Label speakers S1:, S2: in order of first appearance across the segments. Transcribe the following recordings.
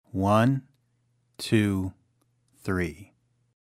S1: 1, 2, 3.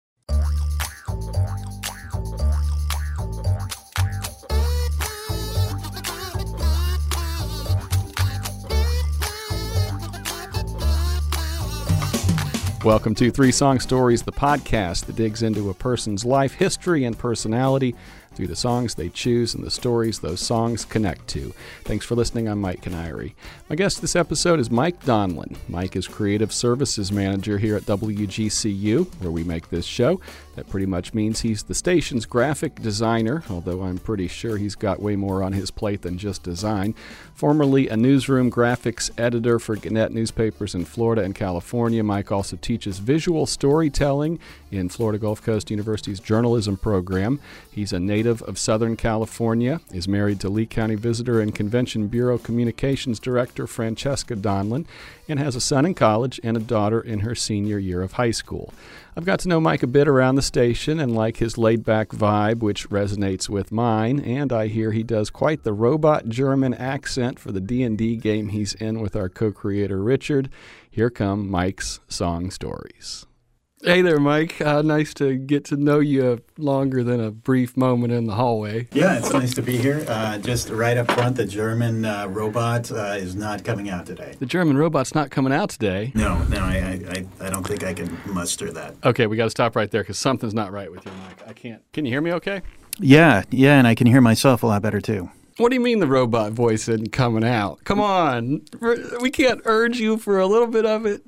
S2: Welcome to Three Song Stories, the podcast that digs into a person's life, history, and personality through the songs they choose and the stories those songs connect to. Thanks for listening. I'm Mike Canary. My guest this episode is Mike Donlin. Mike is Creative Services Manager here at WGCU, where we make this show. That pretty much means he's the station's graphic designer, although I'm pretty sure he's got way more on his plate than just design. Formerly a newsroom graphics editor for Gannett newspapers in Florida and California, Mike also teaches visual storytelling in Florida Gulf Coast University's journalism program. He's a native of Southern California, is married to Lee County Visitor and Convention Bureau Communications Director Francesca Donlin, and has a son in college and a daughter in her senior year of high school. I've got to know Mike a bit around the station and like his laid-back vibe, which resonates with mine, and I hear he does quite the robot German accent for the D&D game he's in with our co-creator Richard. Here come Mike's Song Stories. Hey there, Mike. Nice to get to know you longer than a brief moment in the hallway.
S1: Yeah, it's nice to be here. Just right up front, the German robot is not coming out today.
S2: The German robot's not coming out today?
S1: No, I don't think I can muster that.
S2: Okay, we got to stop right there because something's not right with you, Mike. I can't. Can you hear me okay?
S1: Yeah, and I can hear myself a lot better, too.
S2: What do you mean the robot voice isn't coming out? Come on. We can't urge you for a little bit of it?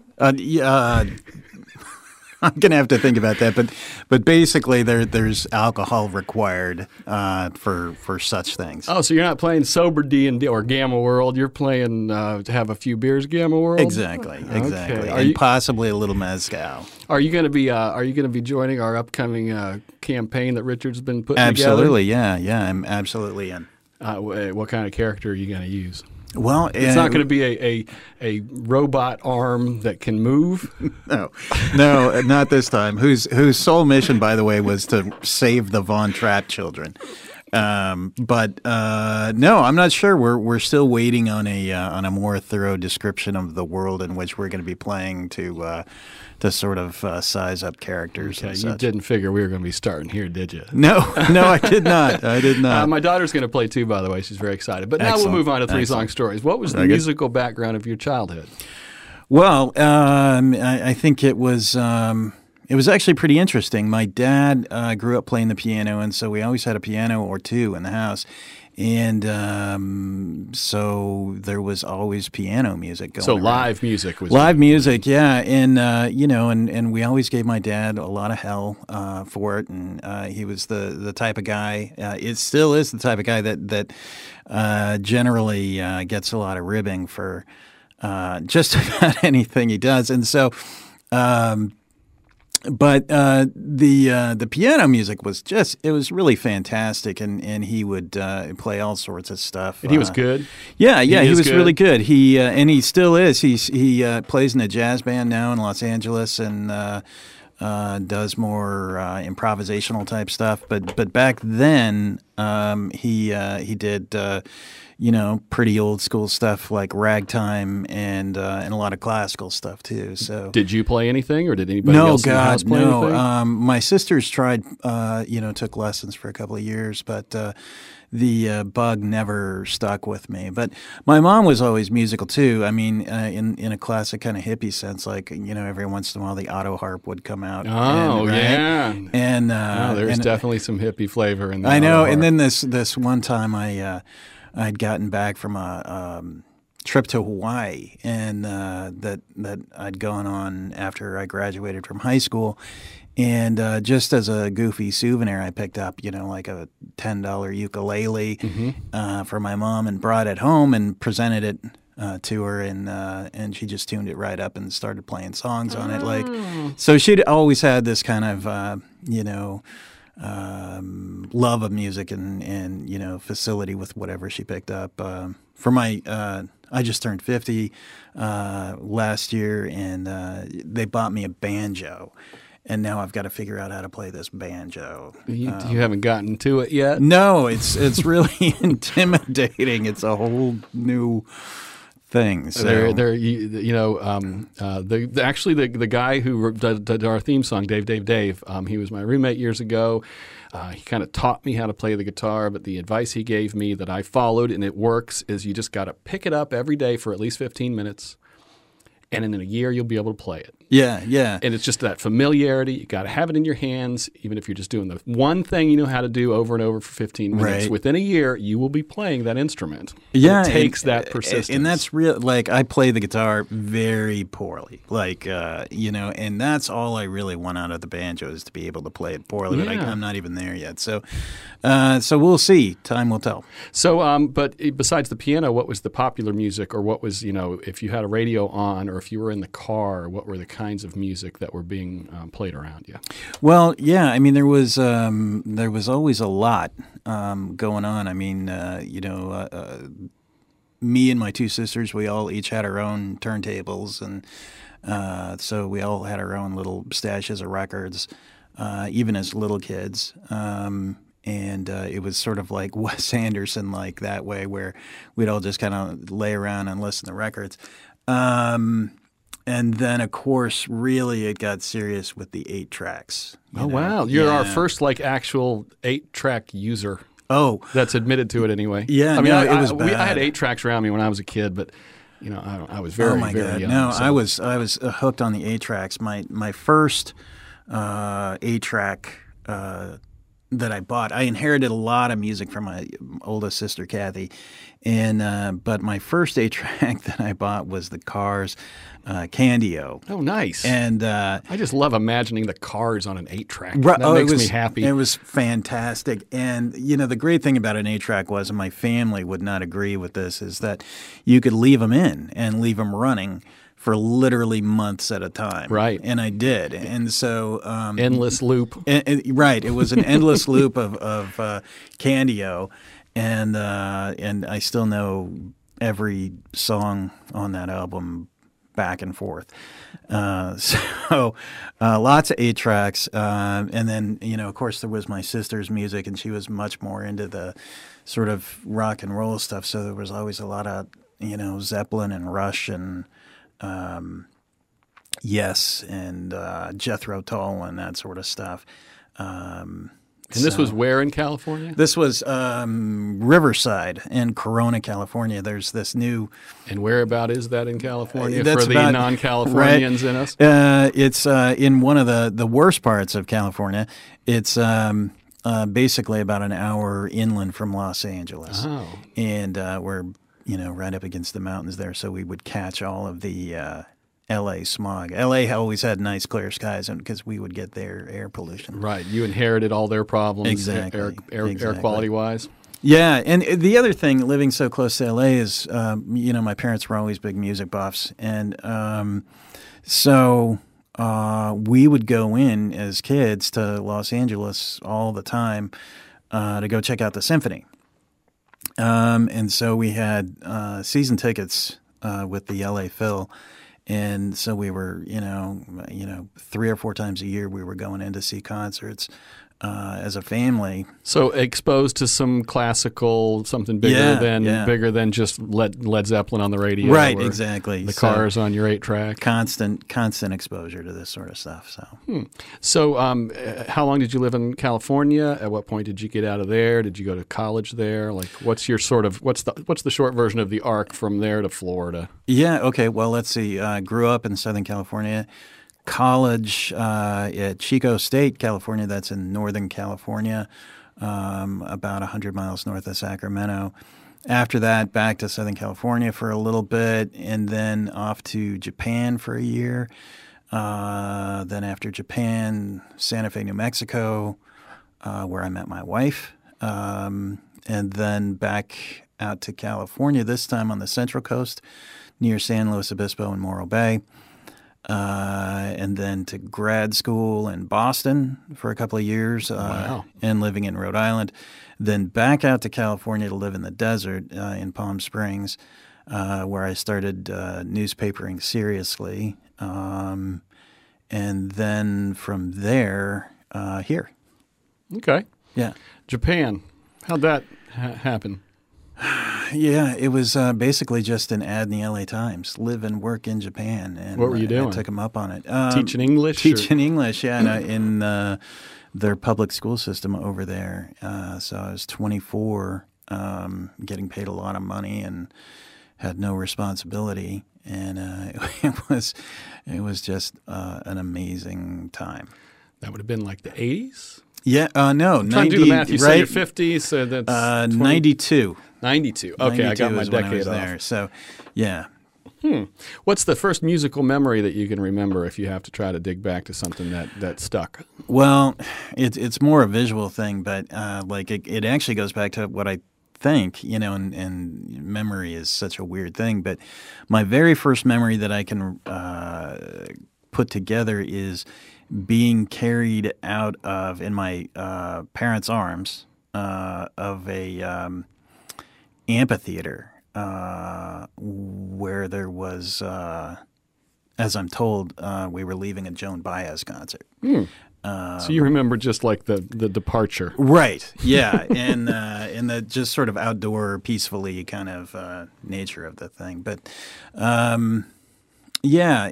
S1: I'm going to have to think about that, but basically there's alcohol required for such things.
S2: Oh, so you're not playing sober D&D or Gamma World. You're playing to have a few beers Gamma World?
S1: Exactly.
S2: Okay.
S1: And possibly a little mezcal.
S2: Are you going to be joining our upcoming campaign that Richard's been putting
S1: Absolutely,
S2: together?
S1: Yeah, I'm absolutely in.
S2: What kind of character are you going to use?
S1: Well,
S2: it's not going to be a robot arm that can move.
S1: No, not this time. Whose sole mission, by the way, was to save the Von Trapp children. But no, I'm not sure. We're still waiting on a more thorough description of the world in which we're going to be playing to sort of size up characters.
S2: Okay,
S1: and
S2: you
S1: such.
S2: didn't figure we were going to be starting here, did you?
S1: No, I did not.
S2: My daughter's going to play too, by the way. She's very excited. But now
S1: Excellent.
S2: we'll move on to Three Song Stories. What was the musical background of your childhood?
S1: Well, I think it was actually pretty interesting. My dad grew up playing the piano, and so we always had a piano or two in the house. And so there was always piano music going on. So
S2: live music was
S1: live music, yeah. And and we always gave my dad a lot of hell for it. And he was the type of guy. It still is the type of guy that generally gets a lot of ribbing for just about anything he does. And so. But the piano music was it was really fantastic, and he would play all sorts of stuff.
S2: And he was good?
S1: Yeah, he was
S2: good?
S1: really good. He and he still is. He plays in a jazz band now in Los Angeles and does more improvisational type stuff. But back then he did pretty old school stuff like ragtime and a lot of classical stuff too. So
S2: did you play anything, or did anybody else in the house play anything?
S1: My sisters tried, took lessons for a couple of years, but the bug never stuck with me. But my mom was always musical too. I mean, in a classic kind of hippie sense, like every once in a while the auto harp would come out.
S2: Yeah,
S1: and
S2: there's definitely some hippie flavor in that.
S1: I know. And then this one time I'd gotten back from a trip to Hawaii, and that I'd gone on after I graduated from high school. And just as a goofy souvenir, I picked up, like a $10 ukulele for my mom and brought it home and presented it to her, and she just tuned it right up and started playing songs on it. So she'd always had this kind of, love of music and facility with whatever she picked up. For my, I just turned 50 last year, and they bought me a banjo. And now I've got to figure out how to play this banjo.
S2: You haven't gotten to it yet?
S1: No, it's really intimidating. It's a whole new thing. So
S2: the guy who did our theme song, Dave, he was my roommate years ago. He kind of taught me how to play the guitar, but the advice he gave me that I followed, and it works, is you just got to pick it up every day for at least 15 minutes, and in a year you'll be able to play it.
S1: Yeah, yeah.
S2: And it's just that familiarity. You got to have it in your hands, even if you're just doing the one thing you know how to do over and over for 15 minutes. Right. Within a year, you will be playing that instrument.
S1: Yeah,
S2: it takes that persistence.
S1: And that's real. Like, I play the guitar very poorly. Like, and that's all I really want out of the banjo is to be able to play it poorly. Yeah. But I'm not even there yet. So we'll see. Time will tell.
S2: So, but besides the piano, what was the popular music, or what was, if you had a radio on, or if you were in the car, what were the kinds of music that were being played around you?
S1: Well, yeah, I mean, there was always a lot going on. I mean, me and my two sisters, we all each had our own turntables, and so we all had our own little stashes of records, even as little kids. And it was sort of like Wes Anderson, like that way, where we'd all just kind of lay around and listen to records. And then, of course, really it got serious with the 8 tracks.
S2: Oh, wow. You're our first, actual 8-track user.
S1: Oh.
S2: That's admitted to it anyway.
S1: Yeah, I mean, it was bad.
S2: I had 8 tracks around me when I was a kid, but, I was very, very young.
S1: No, so. I was hooked on the 8 tracks. My first 8-track that I bought, I inherited a lot of music from my oldest sister, Kathy. But my first 8-track that I bought was the Cars Candy-O.
S2: Oh, nice.
S1: And
S2: I just love imagining the Cars on an 8-track. That makes me happy.
S1: It was fantastic. And, the great thing about an 8-track was, and my family would not agree with this, is that you could leave them in and leave them running for literally months at a time.
S2: Right.
S1: And I did. And so...
S2: endless loop.
S1: Right. It was an endless loop of Candy-O. And I still know every song on that album back and forth. So lots of 8 tracks. And then, of course, there was my sister's music, and she was much more into the sort of rock and roll stuff. So there was always a lot of, Zeppelin and Rush and Yes and Jethro Tull and that sort of stuff.
S2: And this was where in California?
S1: This was Riverside in Corona, California. There's this new...
S2: And whereabout is that in California for the non-Californians in us?
S1: It's in one of the worst parts of California. It's basically about an hour inland from Los Angeles.
S2: Oh.
S1: And we're, right up against the mountains there, so we would catch all of the... L.A. smog. L.A. always had nice clear skies because we would get their air pollution.
S2: Right. You inherited all their problems
S1: exactly.
S2: Air quality-wise.
S1: Yeah. And the other thing, living so close to L.A. is, my parents were always big music buffs. And so we would go in as kids to Los Angeles all the time to go check out the symphony. And so we had season tickets with the L.A. Phil. And so we were, 3 or 4 times a year we were going in to see concerts as a family.
S2: So exposed to some classical, something bigger than just Led Zeppelin on the radio.
S1: Right, exactly.
S2: The Cars on your 8-track.
S1: Constant exposure to this sort of stuff.
S2: So how long did you live in California? At what point did you get out of there? Did you go to college there? What's your what's the short version of the arc from there to Florida?
S1: Yeah, okay. Well, let's see. Grew up in Southern California. College at Chico State, California. That's in Northern California, about 100 miles north of Sacramento. After that, back to Southern California for a little bit, and then off to Japan for a year. Then after Japan, Santa Fe, New Mexico, where I met my wife. And then back out to California, this time on the Central Coast, near San Luis Obispo and Morro Bay. And then to grad school in Boston for a couple of years and living in Rhode Island. Then back out to California to live in the desert in Palm Springs, where I started newspapering seriously. And then from there, here.
S2: Okay.
S1: Yeah.
S2: Japan. How'd that happen?
S1: Yeah, it was basically just an ad in the LA Times. Live and work in Japan. And
S2: What were you doing?
S1: I took them up on it.
S2: Teaching English?
S1: Teaching English, yeah, in their public school system over there. So I was 24, getting paid a lot of money and had no responsibility. And it was just an amazing time.
S2: That would have been like the 80s?
S1: Yeah, no,
S2: I'm trying to do the math. You
S1: right?
S2: said you're 50, so that's
S1: 92.
S2: 92. Okay, I got my decade off.
S1: There. So, yeah.
S2: What's the first musical memory that you can remember if you have to try to dig back to something that stuck?
S1: Well, it's more a visual thing, but it actually goes back to what I think, and memory is such a weird thing. But my very first memory that I can put together is being carried out of in my parents' arms of a amphitheater where there was, as I'm told, we were leaving a Joan Baez concert.
S2: So you remember just like the departure.
S1: Right, yeah, and the just sort of outdoor, peacefully kind of nature of the thing. But, yeah,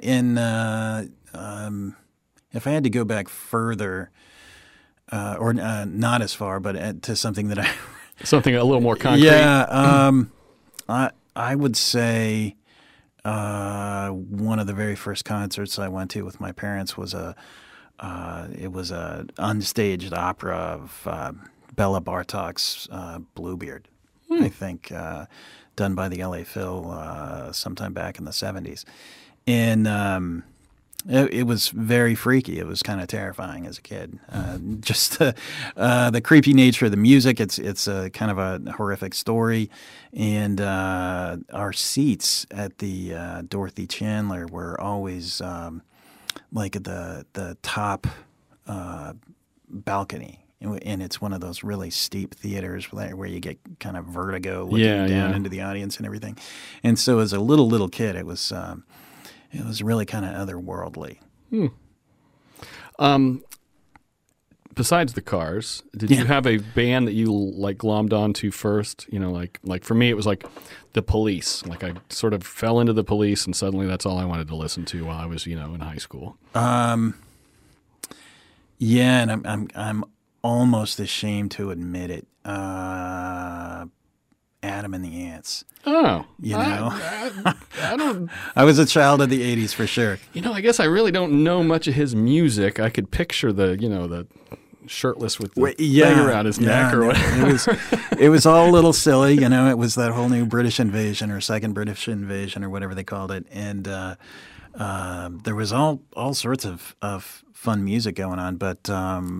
S1: if I had to go back further, or not as far, but to something that I...
S2: Something a little more concrete.
S1: Yeah, I would say one of the very first concerts I went to with my parents was it was a unstaged opera of Bela Bartok's Bluebeard, I think, done by the LA Phil sometime back in the 70s. And it was very freaky. It was kind of terrifying as a kid. Just the creepy nature of the music. It's a kind of a horrific story, and our seats at the Dorothy Chandler were always like at the top balcony. And it's one of those really steep theaters where you get kind of vertigo looking down into the audience and everything. And so as a little kid, it was really kind of otherworldly.
S2: Besides the Cars, did you have a band that you like glommed onto first? Like for me, it was like the Police. Like I sort of fell into the Police, and suddenly that's all I wanted to listen to while I was, in high school.
S1: Yeah, and I'm almost ashamed to admit it. Adam and the Ants.
S2: Oh,
S1: I
S2: don't.
S1: I was a child of the '80s for sure.
S2: I guess I really don't know much of his music. I could picture the shirtless with the thing around his neck or whatever.
S1: It was all a little silly, It was that whole new British invasion or second British invasion or whatever they called it, and there was all sorts of fun music going on, but.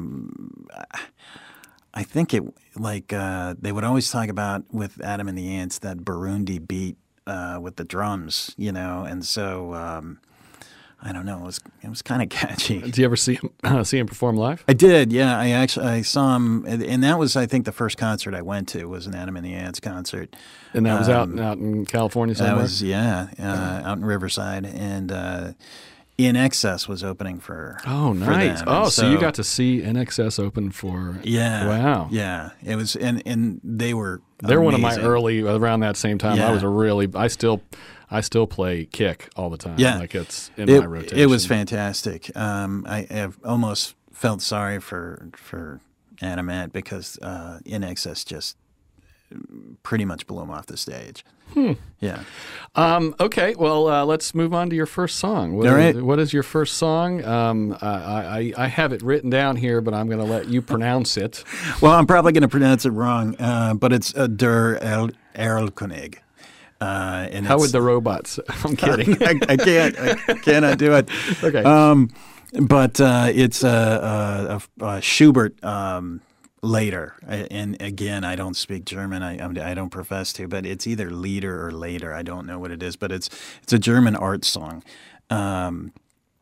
S1: I think it they would always talk about with Adam and the Ants that Burundi beat with the drums, and so I don't know, it was kind of catchy.
S2: Did you ever see him perform live?
S1: I did, yeah. I saw him, and that was I think the first concert I went to was an Adam and the Ants concert,
S2: and that was out in California somewhere.
S1: That was out in Riverside, and. In Excess was opening for
S2: nice.
S1: For them.
S2: Oh, so you got to see In Excess open for wow.
S1: Yeah, it was and they were
S2: they're
S1: amazing.
S2: One of my early around that same time. I was I still play Kick all the time.
S1: Yeah,
S2: like it's in my rotation.
S1: It was fantastic. I have almost felt sorry for Animat because In Excess just pretty much blew him off the stage. Yeah.
S2: Okay. Well, let's move on to your first song. What is your first song? I have it written down here, but I'm going to let you pronounce it.
S1: Well, I'm probably going to pronounce it wrong, but it's Der Erlkönig.
S2: How would the robots? I'm kidding.
S1: I cannot do it.
S2: Okay.
S1: But it's a Schubert. Later, and again, I don't speak German. I don't profess to, but it's either Lieder or Later. I don't know what it is, but it's a German art song, and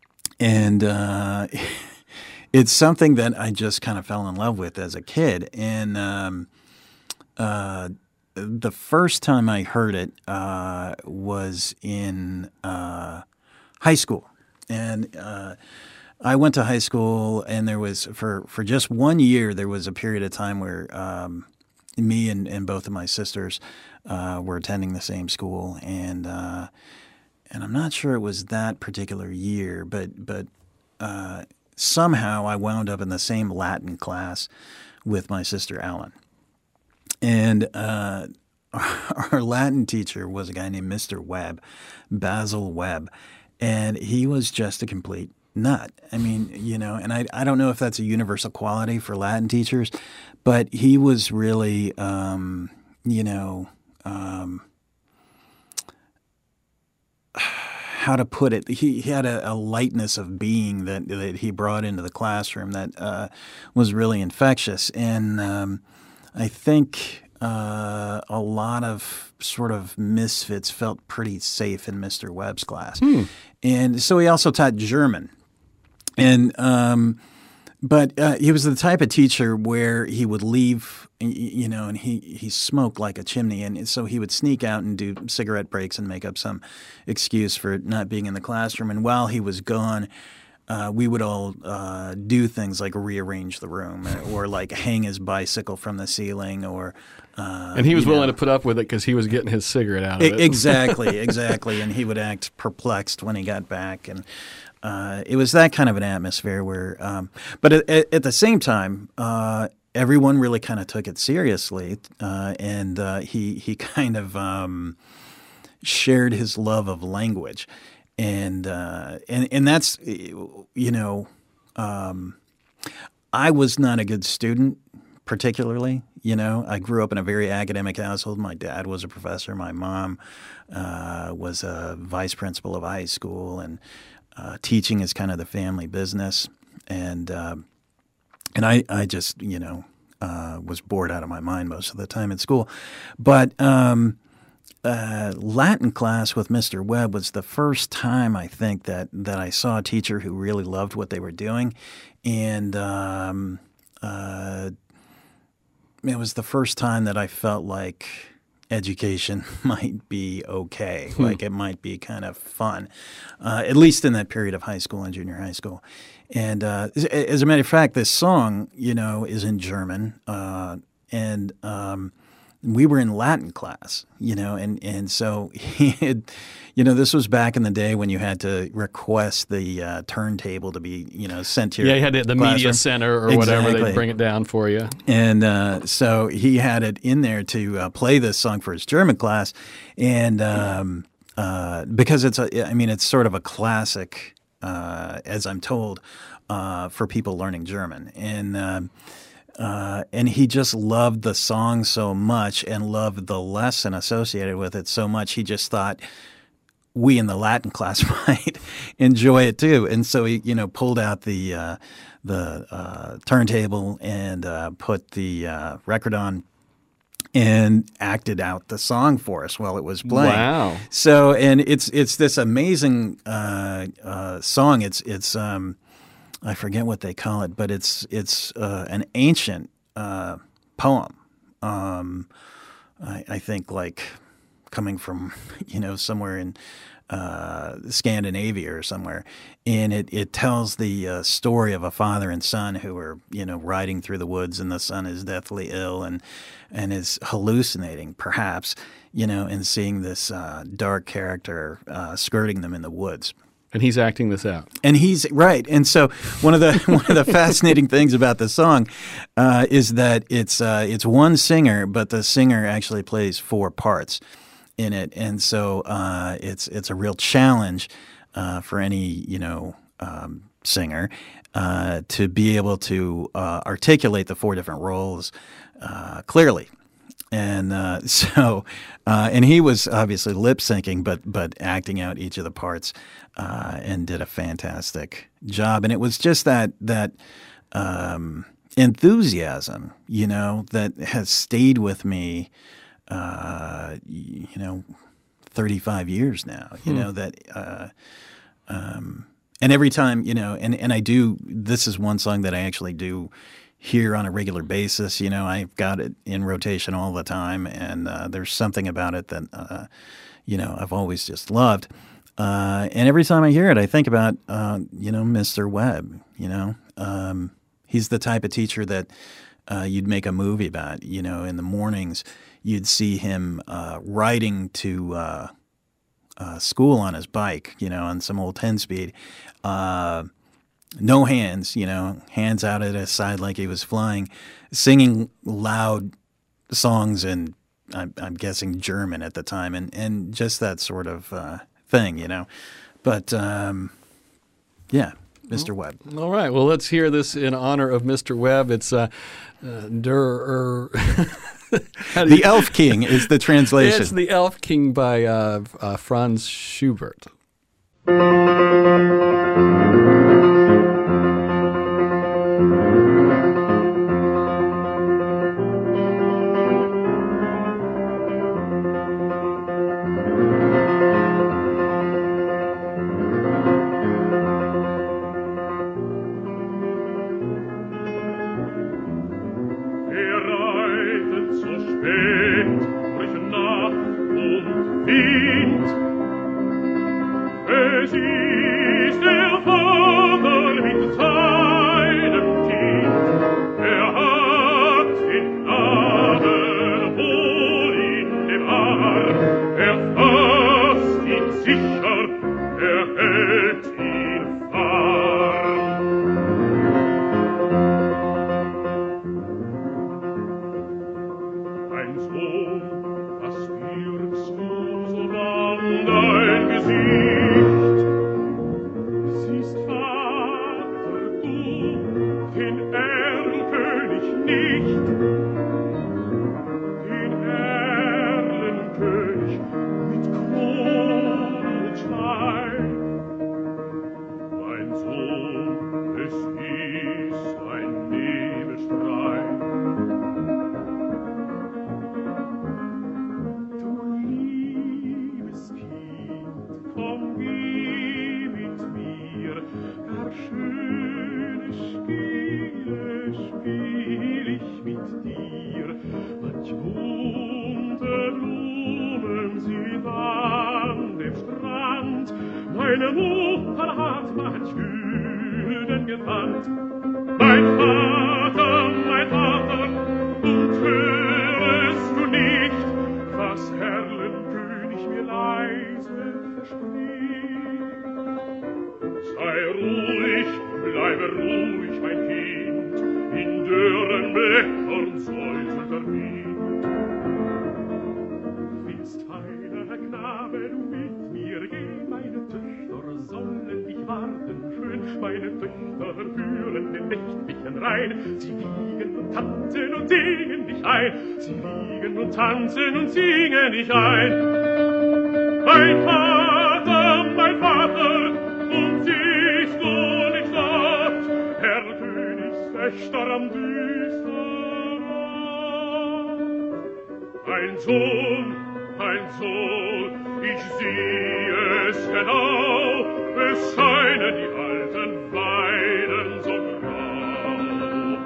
S1: it's something that I just kind of fell in love with as a kid. And the first time I heard it was in high school, and I went to high school, and there was for just 1 year there was a period of time where me and both of my sisters were attending the same school, and I'm not sure it was that particular year, but somehow I wound up in the same Latin class with my sister Ellen. And our Latin teacher was a guy named Mr. Webb, Basil Webb, and he was just a complete nut. I mean, and I don't know if that's a universal quality for Latin teachers, but he was really, how to put it, he had a lightness of being that he brought into the classroom that was really infectious. And I think a lot of sort of misfits felt pretty safe in Mr. Webb's class. And so he also taught German. And but he was the type of teacher where he would leave, and he smoked like a chimney. And so he would sneak out and do cigarette breaks and make up some excuse for not being in the classroom. And while he was gone, we would all do things like rearrange the room or like hang his bicycle from the ceiling or
S2: and he was willing to put up with it because he was getting his cigarette out of it.
S1: Exactly. And he would act perplexed when he got back. And it was that kind of an atmosphere where but at the same time, everyone really kind of took it seriously. And he kind of shared his love of language. And that's, I was not a good student particularly. I grew up in a very academic household. My dad was a professor. My mom was a vice principal of a high school, and teaching is kind of the family business. And I just, was bored out of my mind most of the time at school. But Latin class with Mr. Webb was the first time I think that I saw a teacher who really loved what they were doing, and it was the first time that I felt like education might be okay, like it might be kind of fun, at least in that period of high school and junior high school. And as a matter of fact, this song, is in German, and we were in Latin class, and so he had, this was back in the day when you had to request the turntable to be, sent to your
S2: you had the media center or whatever, they'd bring it down for you.
S1: And so he had it in there to play this song for his German class, and because it's sort of a classic, as I'm told, for people learning German, and he just loved the song so much and loved the lesson associated with it so much. He just thought we in the Latin class might enjoy it too. And so he, pulled out the turntable and put the record on and acted out the song for us while it was playing.
S2: Wow!
S1: So, and it's this amazing song. It's I forget what they call it, but it's an ancient poem. I think like coming from somewhere in Scandinavia or somewhere, and it tells the story of a father and son who are riding through the woods, and the son is deathly ill and is hallucinating perhaps, and seeing this dark character skirting them in the woods.
S2: And he's acting this out.
S1: And he's right. And so one of the fascinating things about the song is that it's one singer, but the singer actually plays 4 parts in it. And so it's a real challenge for any singer to be able to articulate the 4 different roles clearly. And and he was obviously lip syncing, but acting out each of the parts, and did a fantastic job. And it was just that enthusiasm, that has stayed with me, 35 years now. And every time, and I do. This is one song that I actually do hear on a regular basis. I've got it in rotation all the time, and there's something about it that I've always just loved. And every time I hear it, I think about Mr. Webb. He's the type of teacher that you'd make a movie about. In the mornings, you'd see him riding to school on his bike, on some old 10-speed. No hands, hands out at his side like he was flying, singing loud songs in, I'm guessing, German at the time, and just that sort of thing, But, yeah, Mr. Webb.
S2: All right. Well, let's hear this in honor of Mr. Webb. It's The
S1: Elf King is the translation.
S2: It's The Elf King by Franz Schubert.
S3: Meine Mutter hat manch Hüden gewandt. Mein Vater, und hörest du nicht, was Erlenkönig mir leise verspricht? Sei ruhig, bleibe ruhig, mein Kind, in dürren Blättern säuselt der Wind. Willst feiner Knabe, du mit mir gehen, meine Töchter sollen dich warten schön, meine Töchter führen den nächtlichen Rhein, sie liegen und tanzen und singen dich ein, sie liegen und tanzen und singen dich ein. Mein Vater, und siehst du nicht dort, Herr Königswächter am düsteren Ort? Ein Sohn, ich sehe es genau, es scheinen die alten Weiden so grau.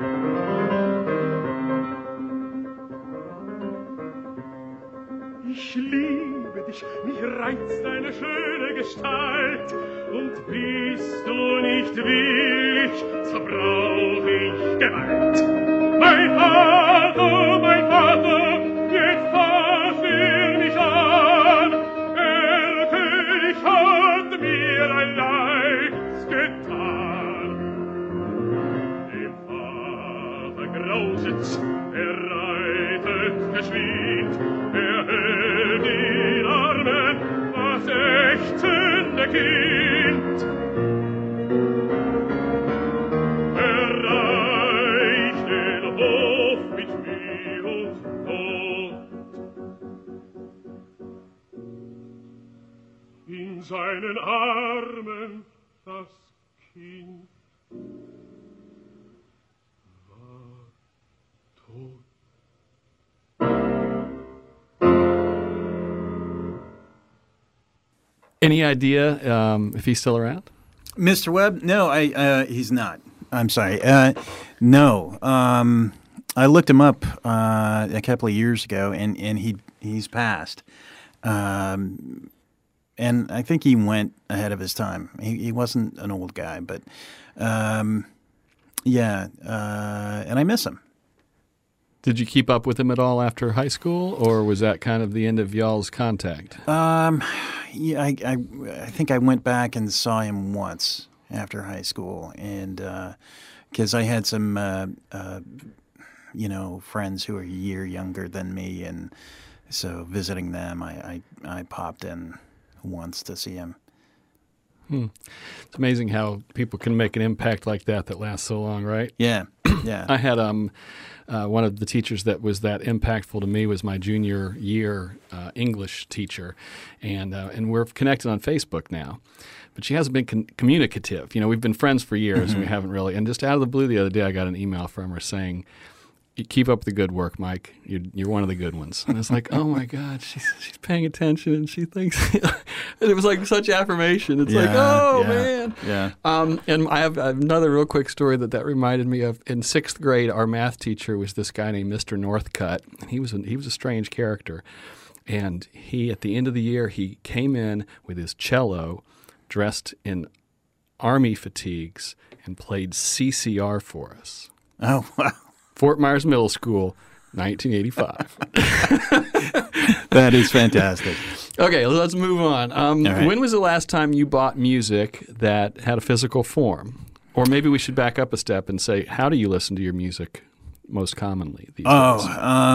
S3: Ich liebe dich, mich reizt deine schöne Gestalt, und bist du nicht willig, so brauch ich Gewalt. Mein Vater, jetzt fass mich an, der König hat mir ein Leids getan. Dem Vater grauset's, reitet geschwind, hält in Armen das ächzende Kind. Erreicht den Hof mit Mühe und Not. In seinen Armen das Kind war tot.
S2: Any idea if he's still around?
S1: Mr. Webb? No, he's not. I'm sorry. No. I looked him up a couple of years ago, and he's passed. And I think he went ahead of his time. He wasn't an old guy, but, yeah, and I miss him.
S2: Did you keep up with him at all after high school, or was that kind of the end of y'all's contact?
S1: Yeah, I think I went back and saw him once after high school, and because I had some friends who are a year younger than me, and so visiting them, I popped in once to see him.
S2: It's amazing how people can make an impact like that lasts so long, right?
S1: Yeah, yeah.
S2: I had one of the teachers that was that impactful to me was my junior year English teacher, and we're connected on Facebook now. But she hasn't been communicative. We've been friends for years, and we haven't really. And just out of the blue the other day, I got an email from her saying, "You keep up the good work, Mike. You're one of the good ones." And it's like, oh my God, she's paying attention, and she thinks. And it was like such affirmation. It's like, oh man.
S1: Yeah.
S2: And I have another real quick story that reminded me of. In 6th grade, our math teacher was this guy named Mr. Northcutt, and he was a strange character. And he, at the end of the year, he came in with his cello, dressed in Army fatigues, and played CCR for us.
S1: Oh wow.
S2: Fort Myers Middle School, 1985.
S1: That is fantastic.
S2: Okay, let's move on.
S1: right.
S2: When was the last time you bought music that had a physical form? Or maybe we should back up a step and say, how do you listen to your music most commonly these days?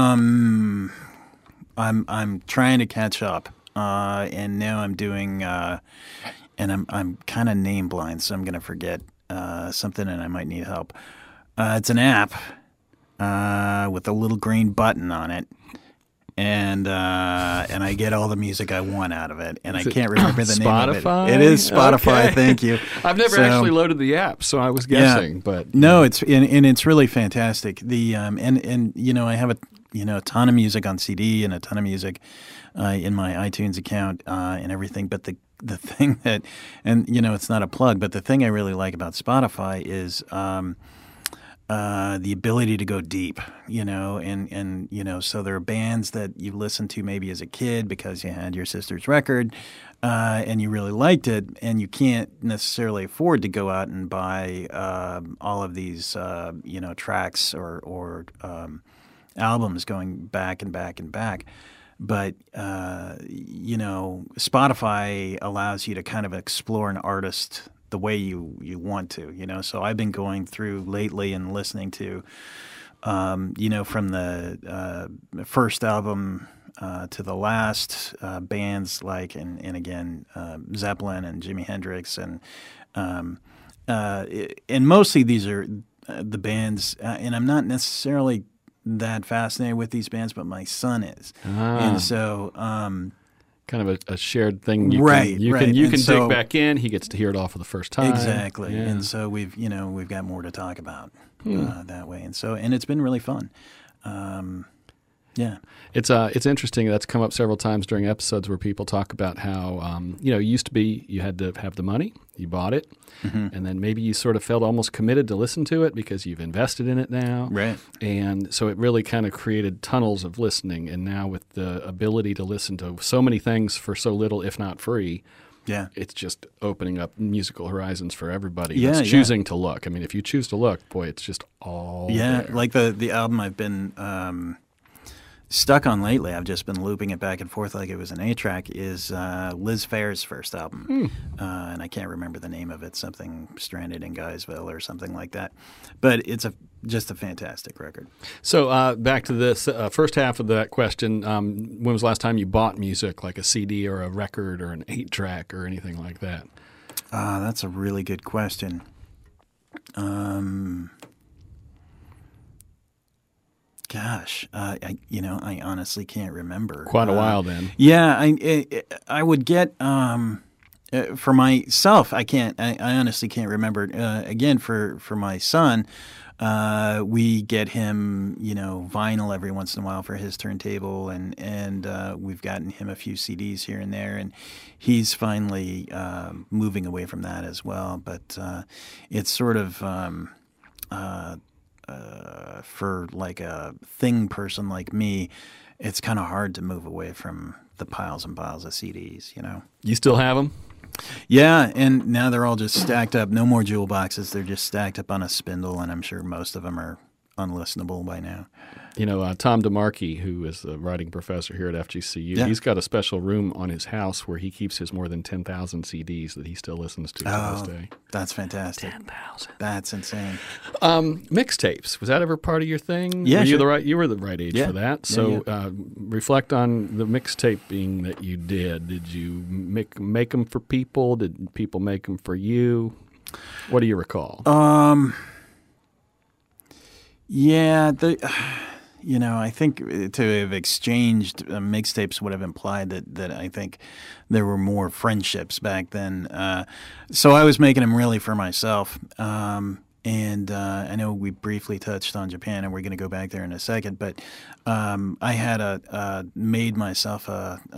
S1: I'm trying to catch up, and now I'm doing, and I'm kind of name blind, so I'm going to forget something, and I might need help. It's an app with a little green button on it, and I get all the music I want out of it, and I can't remember the name of it.
S2: Spotify?
S1: It is Spotify.
S2: Okay.
S1: Thank you.
S2: I've never actually loaded the app, so I was guessing. But
S1: no, it's really fantastic. The and I have a ton of music on CD and a ton of music in my iTunes account and everything. But the thing that, and it's not a plug, but the thing I really like about Spotify is the ability to go deep, and so there are bands that you listened to maybe as a kid because you had your sister's record and you really liked it, and you can't necessarily afford to go out and buy all of these, tracks or albums going back and back and back. But, Spotify allows you to kind of explore an artist the way you want to, so I've been going through lately and listening to, from the first album to the last, bands like, and again, Zeppelin and Jimi Hendrix, and mostly these are the bands, and I'm not necessarily that fascinated with these bands, but my son is, and so.
S2: Kind of a shared thing. You can dig back in. He gets to hear it all for the first time.
S1: Exactly,
S2: yeah.
S1: And so we've got more to talk about that way, and it's been really fun. Yeah,
S2: it's interesting. That's come up several times during episodes where people talk about how it used to be you had to have the money, you bought it, and then maybe you sort of felt almost committed to listen to it because you've invested in it now,
S1: right? And
S2: so it really kind of created tunnels of listening. And now with the ability to listen to so many things for so little, if not free.
S1: Yeah,
S2: it's just opening up musical horizons for everybody that's choosing to look. I mean, if you choose to look, boy, it's just all there.
S1: Like the album I've been stuck on lately, I've just been looping it back and forth like it was an 8-track, is Liz Phair's first album. And I can't remember the name of it, something Stranded in Guysville or something like that. But it's just a fantastic record.
S2: So back to this first half of that question, when was the last time you bought music, like a CD or a record or an 8-track or anything like that?
S1: That's a really good question. Gosh, I honestly can't remember.
S2: Quite a while then.
S1: Yeah, I would get for myself. I honestly can't remember. Again, for my son, we get him vinyl every once in a while for his turntable, and we've gotten him a few CDs here and there, and he's finally moving away from that as well. But it's sort of. For like a thing person like me, it's kind of hard to move away from the piles and piles of CDs,
S2: You still have them?
S1: Yeah, and now they're all just stacked up. No more jewel boxes. They're just stacked up on a spindle, and I'm sure most of them are unlistenable by now.
S2: You know, Tom DeMarchi, who is the writing professor here at FGCU, he's got a special room on his house where he keeps his more than 10,000 CDs that he still listens to this day.
S1: That's fantastic.
S2: 10,000.
S1: That's insane.
S2: Mixtapes, was that ever part of your thing?
S1: Yeah,
S2: You were the right age for that. So reflect on the mixtaping that you did. Did you make them for people? Did people make them for you? What do you recall?
S1: Yeah, I think to have exchanged mixtapes would have implied that I think there were more friendships back then. So I was making them really for myself. And I know we briefly touched on Japan, and we're going to go back there in a second. But I had made myself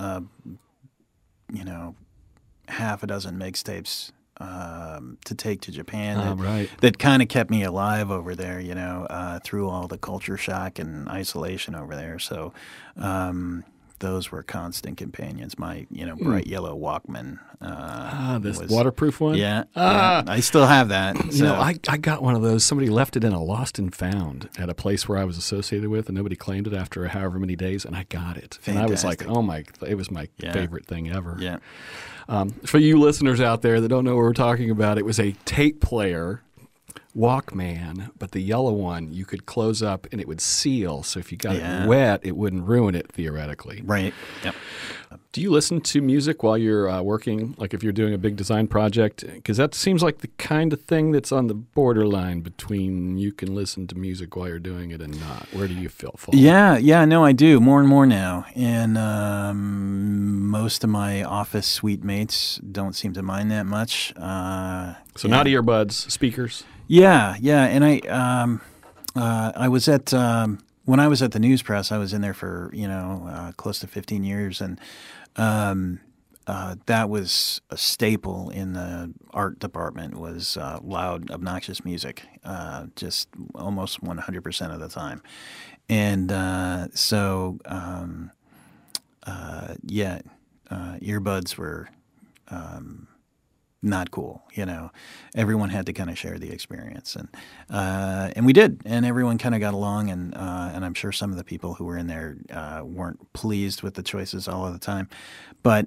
S1: half a dozen mixtapes to take to Japan that kind of kept me alive over there, through all the culture shock and isolation over there. So those were constant companions. My, bright yellow Walkman.
S2: This waterproof one?
S1: Yeah, I still have that. So.
S2: I got one of those. Somebody left it in a lost and found at a place where I was associated with, and nobody claimed it after however many days, and I got it.
S1: Fantastic.
S2: And I was like, it was my favorite thing ever.
S1: Yeah.
S2: For you listeners out there that don't know what we're talking about, it was a tape player Walkman, but the yellow one you could close up and it would seal. So if you got it wet, it wouldn't ruin it theoretically.
S1: Right. Yep.
S2: Do you listen to music while you're working, like if you're doing a big design project? Because that seems like the kind of thing that's on the borderline between you can listen to music while you're doing it and not. Where do you fall?
S1: Yeah, no, I do more and more now. And most of my office suite mates don't seem to mind that much.
S2: So not earbuds, speakers?
S1: Yeah. And I was at when I was at the News Press, I was in there for close to 15 years, and that was a staple in the art department was loud, obnoxious music, just almost 100% of the time, and earbuds were. Not cool, Everyone had to kind of share the experience, and we did, and everyone kind of got along, and I'm sure some of the people who were in there weren't pleased with the choices all of the time, but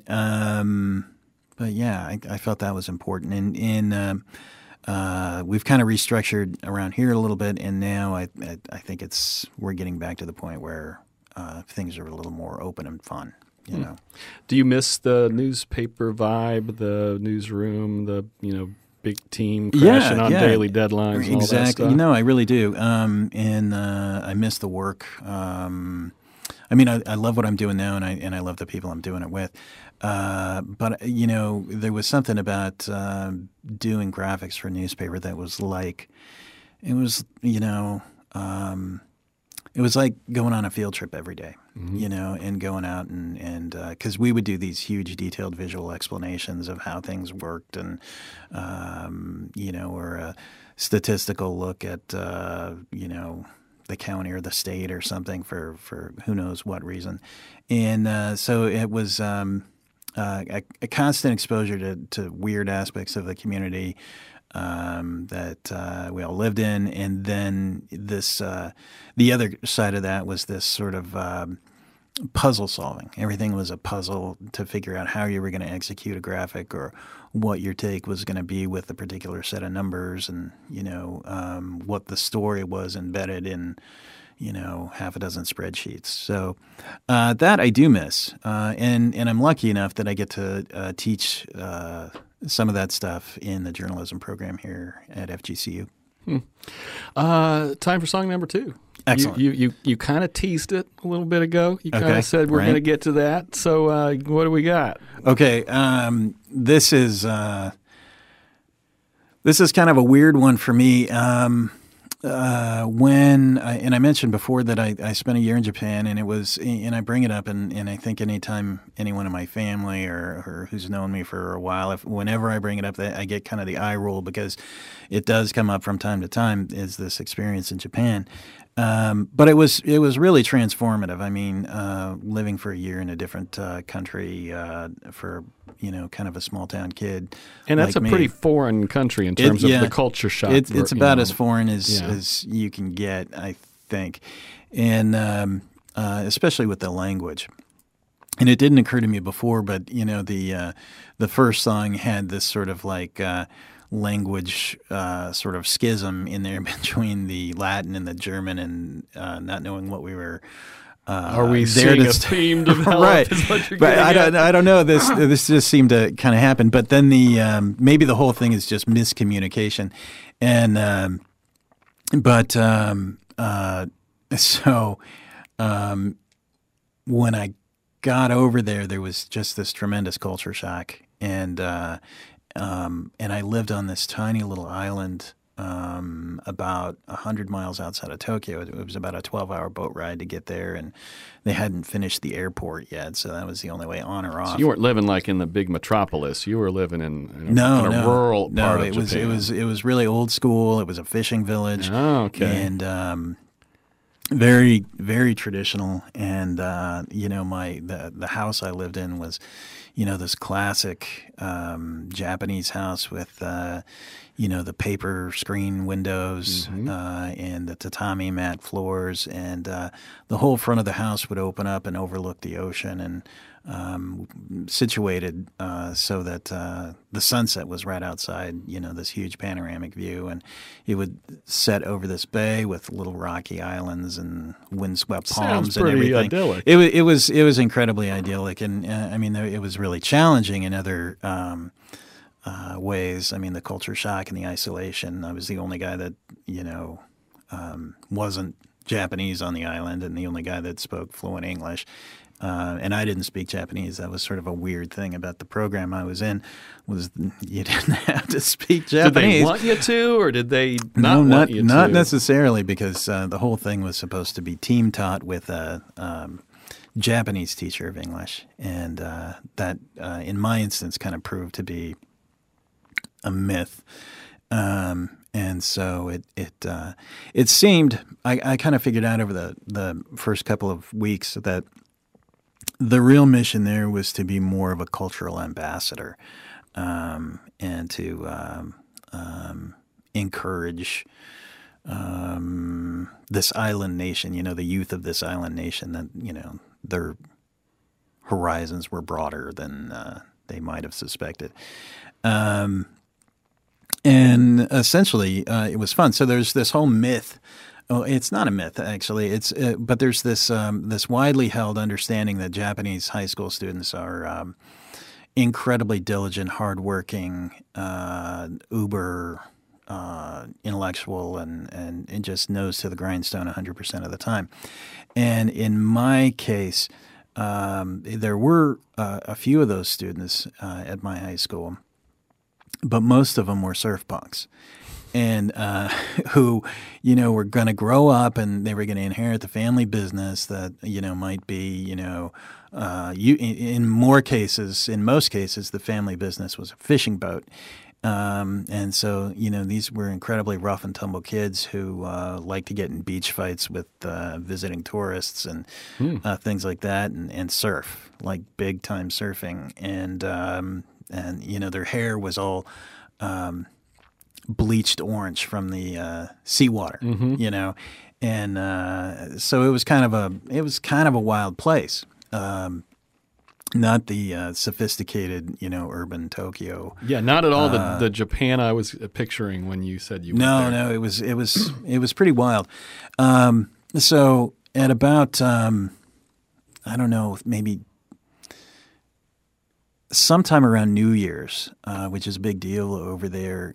S1: yeah, I felt that was important, and we've kind of restructured around here a little bit, and now I think we're getting back to the point where things are a little more open and fun.
S2: Do you miss the newspaper vibe, the newsroom, the big team crashing on daily deadlines and all that stuff?
S1: I really do. And I miss the work. I love what I'm doing now, and I love the people I'm doing it with. But there was something about doing graphics for a newspaper that was like, it was like going on a field trip every day, and going out and because we would do these huge detailed visual explanations of how things worked and, or a statistical look at, the county or the state or something for who knows what reason. And so it was a constant exposure to weird aspects of the community that we all lived in, and then this the other side of that was this sort of puzzle solving. Everything was a puzzle to figure out how you were going to execute a graphic or what your take was going to be with a particular set of numbers, and what the story was embedded in half a dozen spreadsheets. So that I do miss, and I'm lucky enough that I get to teach some of that stuff in the journalism program here at FGCU.
S2: Time for song number 2.
S1: Excellent.
S2: You kind of teased it a little bit ago. You kind of said we're going to get to that. So what do we got? Okay.
S1: This is kind of a weird one for me. When I mentioned before that I spent a year in Japan, and I bring it up, and I think anytime anyone in my family or who's known me for a while, whenever I bring it up, I get kind of the eye roll, because it does come up from time to time, is this experience in Japan. But it was really transformative. I mean, living for a year in a different country for kind of a small town kid,
S2: and that's
S1: like
S2: a pretty foreign country in terms of the culture shock.
S1: It's about as foreign as you can get, I think, and especially with the language. And it didn't occur to me before, but the first song had this sort of like language sort of schism in there between the Latin and the German, and not knowing what we were.
S2: Are we
S1: there
S2: seeing a theme develop?
S1: Right,
S2: is what you're
S1: but
S2: getting at?
S1: I don't know. This just seemed to kind of happen. But then maybe the whole thing is just miscommunication, and when I got over there was just this tremendous culture shock, and I lived on this tiny little island about 100 miles outside of Tokyo. It was about a 12-hour boat ride to get there, and they hadn't finished the airport yet, so that was the only way on or off.
S2: So you weren't living like in the big metropolis. You were living in a rural part of Japan.
S1: It was really old school. It was a fishing village.
S2: Oh, okay.
S1: And very, very traditional. And the house I lived in was, this classic Japanese house with the paper screen windows and the tatami mat floors, and the whole front of the house would open up and overlook the ocean, and situated so that the sunset was right outside, this huge panoramic view, and it would set over this bay with little rocky islands and windswept palms and everything.
S2: Idyllic.
S1: It was incredibly idyllic, and it was really challenging in other ways. I mean, the culture shock and the isolation. I was the only guy that wasn't Japanese on the island, and the only guy that spoke fluent English. And I didn't speak Japanese. That was sort of a weird thing about the program I was in, was you didn't have to speak Japanese.
S2: Did they want you to, or did they not want you to?
S1: Not necessarily, because the whole thing was supposed to be team taught with a Japanese teacher of English, and that, in my instance, kind of proved to be a myth. And so it seemed, I kind of figured out over the first couple of weeks that the real mission there was to be more of a cultural ambassador, and to encourage this island nation, the youth of this island nation, that, their horizons were broader than they might have suspected. And essentially, it was fun. So there's this whole myth. Oh, it's not a myth, actually. But there's this widely held understanding that Japanese high school students are incredibly diligent, hardworking, uber intellectual, and just nose to the grindstone 100% of the time. And in my case, there were a few of those students at my high school, but most of them were surf punks. And who, were going to grow up, and they were going to inherit the family business that, might be, in most cases, the family business was a fishing boat. And so, these were incredibly rough and tumble kids who like to get in beach fights with visiting tourists and things like that, and surf, like big time surfing. And their hair was all bleached orange from the seawater, and so it was kind of a wild place. Not the sophisticated, urban Tokyo.
S2: Yeah, not at all the Japan I was picturing when you said you were there.
S1: No, it was pretty wild. So at about I don't know, maybe sometime around New Year's, which is a big deal over there,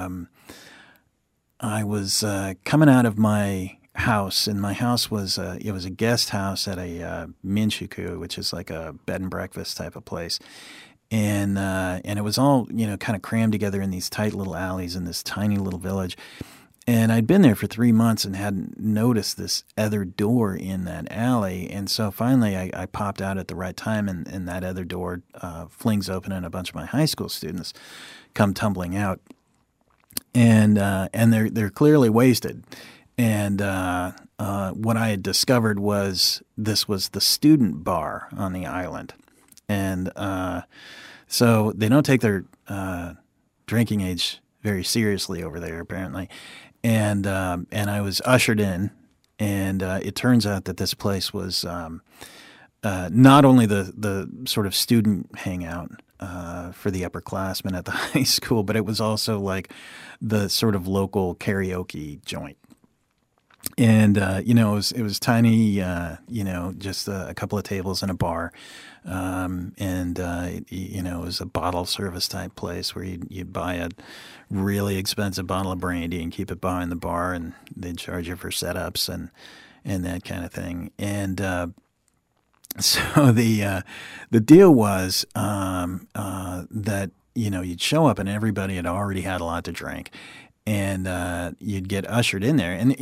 S1: I was coming out of my house, and my house was it was a guest house at a minshuku, which is like a bed and breakfast type of place, and it was all kind of crammed together in these tight little alleys in this tiny little village. And I'd been there for 3 months and hadn't noticed this other door in that alley. And so finally I popped out at the right time, and that other door flings open, and a bunch of my high school students come tumbling out. And they're clearly wasted. And what I had discovered was this was the student bar on the island. And so they don't take their drinking age very seriously over there, apparently. And I was ushered in, And it turns out that this place was not only the sort of student hangout for the upperclassmen at the high school, but it was also like the sort of local karaoke joint. And it was tiny, just a couple of tables and a bar, it was a bottle service type place where you buy a really expensive bottle of brandy and keep it behind the bar, and they'd charge you for setups and that kind of thing. And so the deal was that you'd show up and everybody had already had a lot to drink. And you'd get ushered in there, and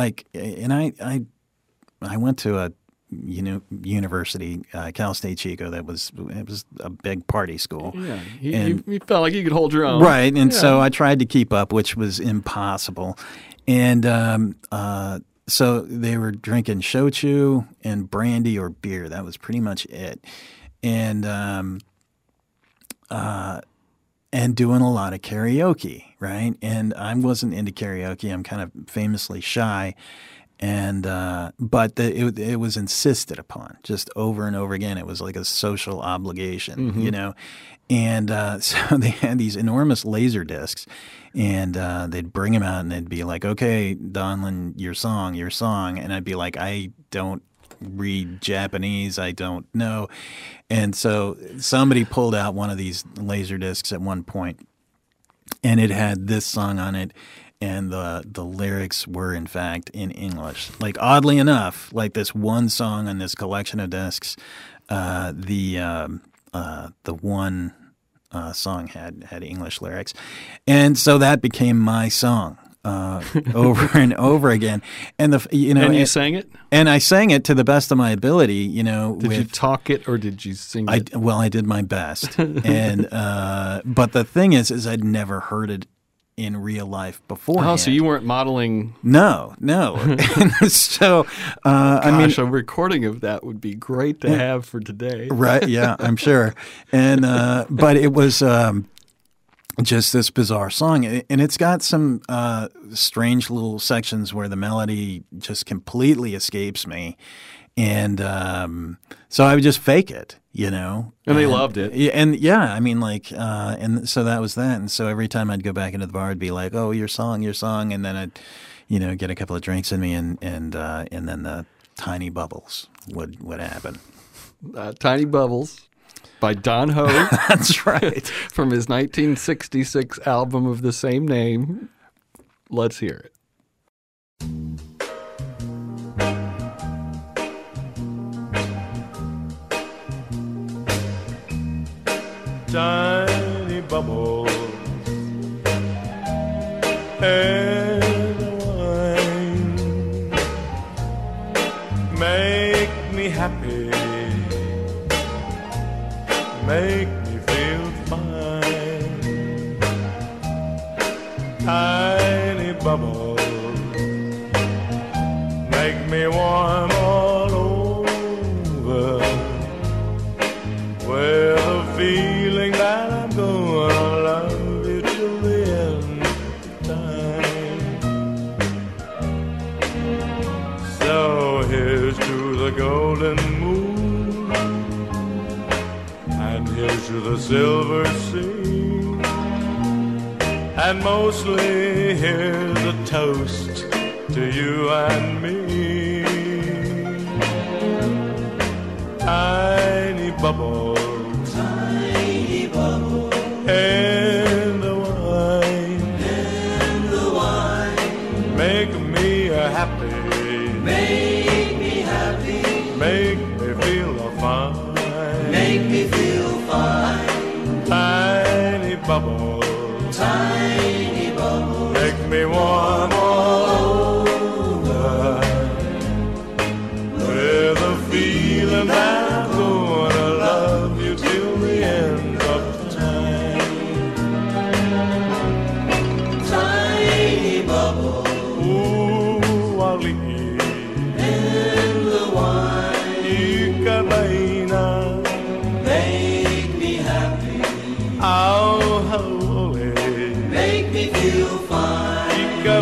S1: I went to a university, Cal State Chico. It was a big party school.
S2: Yeah, you felt like you could hold your own,
S1: right? And so I tried to keep up, which was impossible. And so they were drinking shochu and brandy or beer. That was pretty much it. And doing a lot of karaoke, right? And I wasn't into karaoke. I'm kind of famously shy, and but it was insisted upon just over and over again. It was like a social obligation, And so they had these enormous laser discs, and they'd bring them out, and they'd be like, "Okay, Donlin, your song," and I'd be like, "I don't read Japanese, I don't know." And so somebody pulled out one of these laser discs at one point, and it had this song on it, and the lyrics were in fact in English. Like, oddly enough, like this one song on this collection of discs, the one song had English lyrics, and so that became my song. Over and over again, and
S2: and you sang it,
S1: and I sang it to the best of my ability.
S2: Did you talk it or did you sing it?
S1: I did my best, and but the thing is I'd never heard it in real life before.
S2: Oh, so you weren't modeling?
S1: No. And so,
S2: a recording of that would be great to have for today,
S1: right? Yeah, I'm sure. And but it was. Just this bizarre song, and it's got some strange little sections where the melody just completely escapes me, and so I would just fake it,
S2: And they loved it.
S1: And yeah, I mean, and so that was that. And so every time I'd go back into the bar, I'd be like, "Oh, your song," and then I'd, get a couple of drinks in me, and then the Tiny Bubbles would happen.
S2: Tiny Bubbles. By Don Ho.
S1: That's right.
S2: From his 1966 album of the same name. Let's hear it.
S3: Tiny bubbles and wine make me happy. Make me feel fine. Tiny bubbles make me warm all over, with a feeling that I'm gonna love you till the end of time. So here's to the golden moon, here's to the silver sea, and mostly here's a toast to you and me. Tiny bubbles in the wine, make me happy, make me feel fine. Tiny bubbles, make me warm all over, with a feeling that I'm gonna love you till the end of time. Tiny bubbles, ooh, I'll leave in the wine. Ikabaina, oh, holy,
S4: make me feel fine.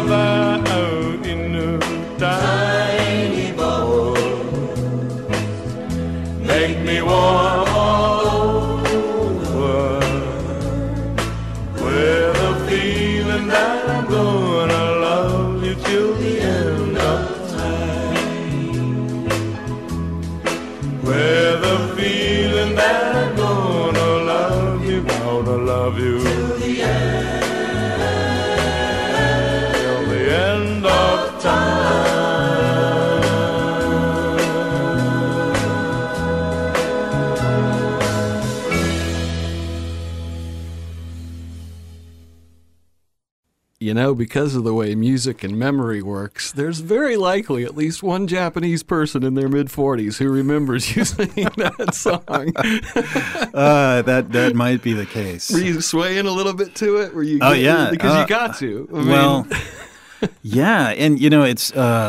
S2: know, because of the way music and memory works, there's very likely at least one Japanese person in their mid-40s who remembers you singing that song.
S1: That might be the case.
S2: Were you swaying a little bit to it? Were you?
S1: Oh, yeah.
S2: Because you got to. I mean,
S1: Well, yeah, and it's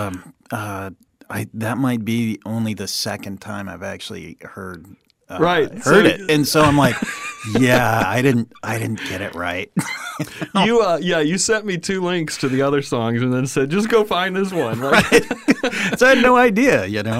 S1: that might be only the second time I've actually heard
S2: Right.
S1: heard it, and so I'm like, yeah, I didn't get it right.
S2: You sent me 2 links to the other songs and then said, just go find this one. Right?
S1: So I had no idea,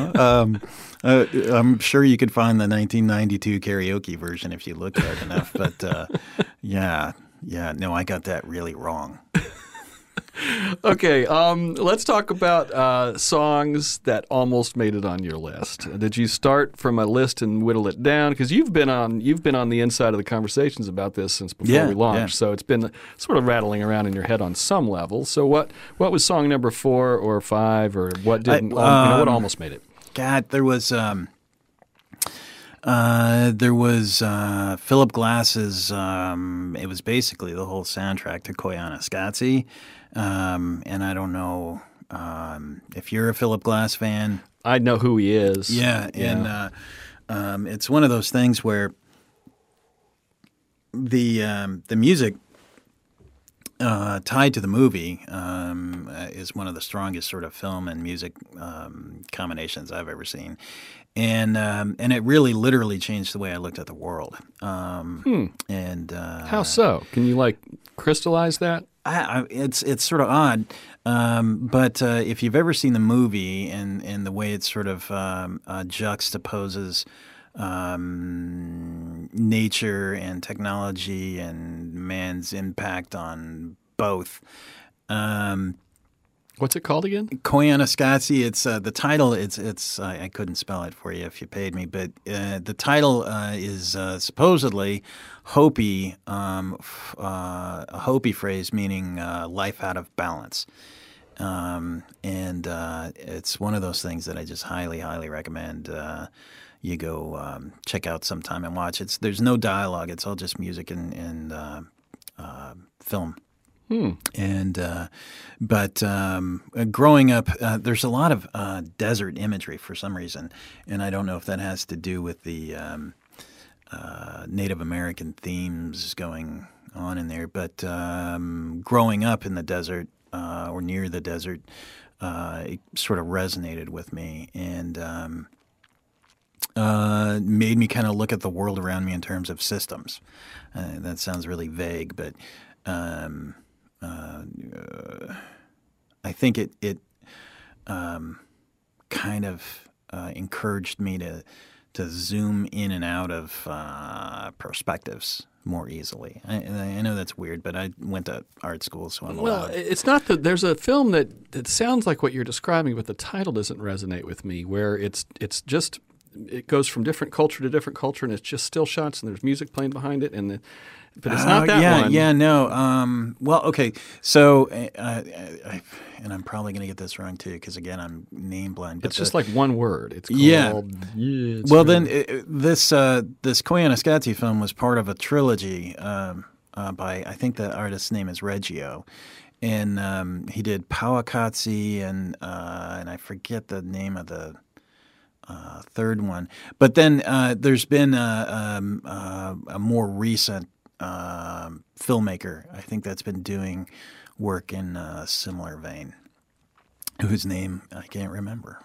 S1: I'm sure you could find the 1992 karaoke version if you looked hard enough, but no, I got that really wrong.
S2: Okay, let's talk about songs that almost made it on your list. Did you start from a list and whittle it down? Because you've been on the inside of the conversations about this since before we launched, so it's been sort of rattling around in your head on some level. So what was song number 4 or 5, or what didn't? What almost made it?
S1: God, there was Philip Glass's. It was basically the whole soundtrack to Koyaanisqatsi. And I don't know if you're a Philip Glass fan.
S2: I know who he is.
S1: Yeah. And it's one of those things where the music tied to the movie is one of the strongest sort of film and music combinations I've ever seen. And it really literally changed the way I looked at the world. And
S2: how so? Can you crystallize that?
S1: It's sort of odd, but if you've ever seen the movie and the way it sort of juxtaposes nature and technology and man's impact on both.
S2: What's it called again?
S1: Koyaanisqatsi. It's the title. It's I couldn't spell it for you if you paid me, but the title is supposedly Hopi, a Hopi phrase meaning life out of balance, and it's one of those things that I just highly, highly recommend. You go check out sometime and watch. There's no dialogue. It's all just music and film. And but growing up, there's a lot of desert imagery for some reason, and I don't know if that has to do with the Native American themes going on in there. But growing up in the desert or near the desert, it sort of resonated with me and made me kind of look at the world around me in terms of systems. That sounds really vague, but I think it kind of encouraged me to zoom in and out of perspectives more easily. I know that's weird, but I went to art school, so I'm allowed.
S2: Well, it's not that there's a film that sounds like what you're describing, but the title doesn't resonate with me, where it goes from different culture to different culture, and it's just still shots, and there's music playing behind it, but it's not that one.
S1: Yeah, no. Well, okay. So, and I'm probably going to get this wrong too, because again, I'm name blind. But
S2: it's just like one word. It's called.
S1: Then this Koyaanisqatsi film was part of a trilogy by, I think the artist's name is Reggio, and he did Pauakatsi and I forget the name of the third one. But then there's been a more recent filmmaker, I think, that's been doing work in a similar vein, whose name I can't remember.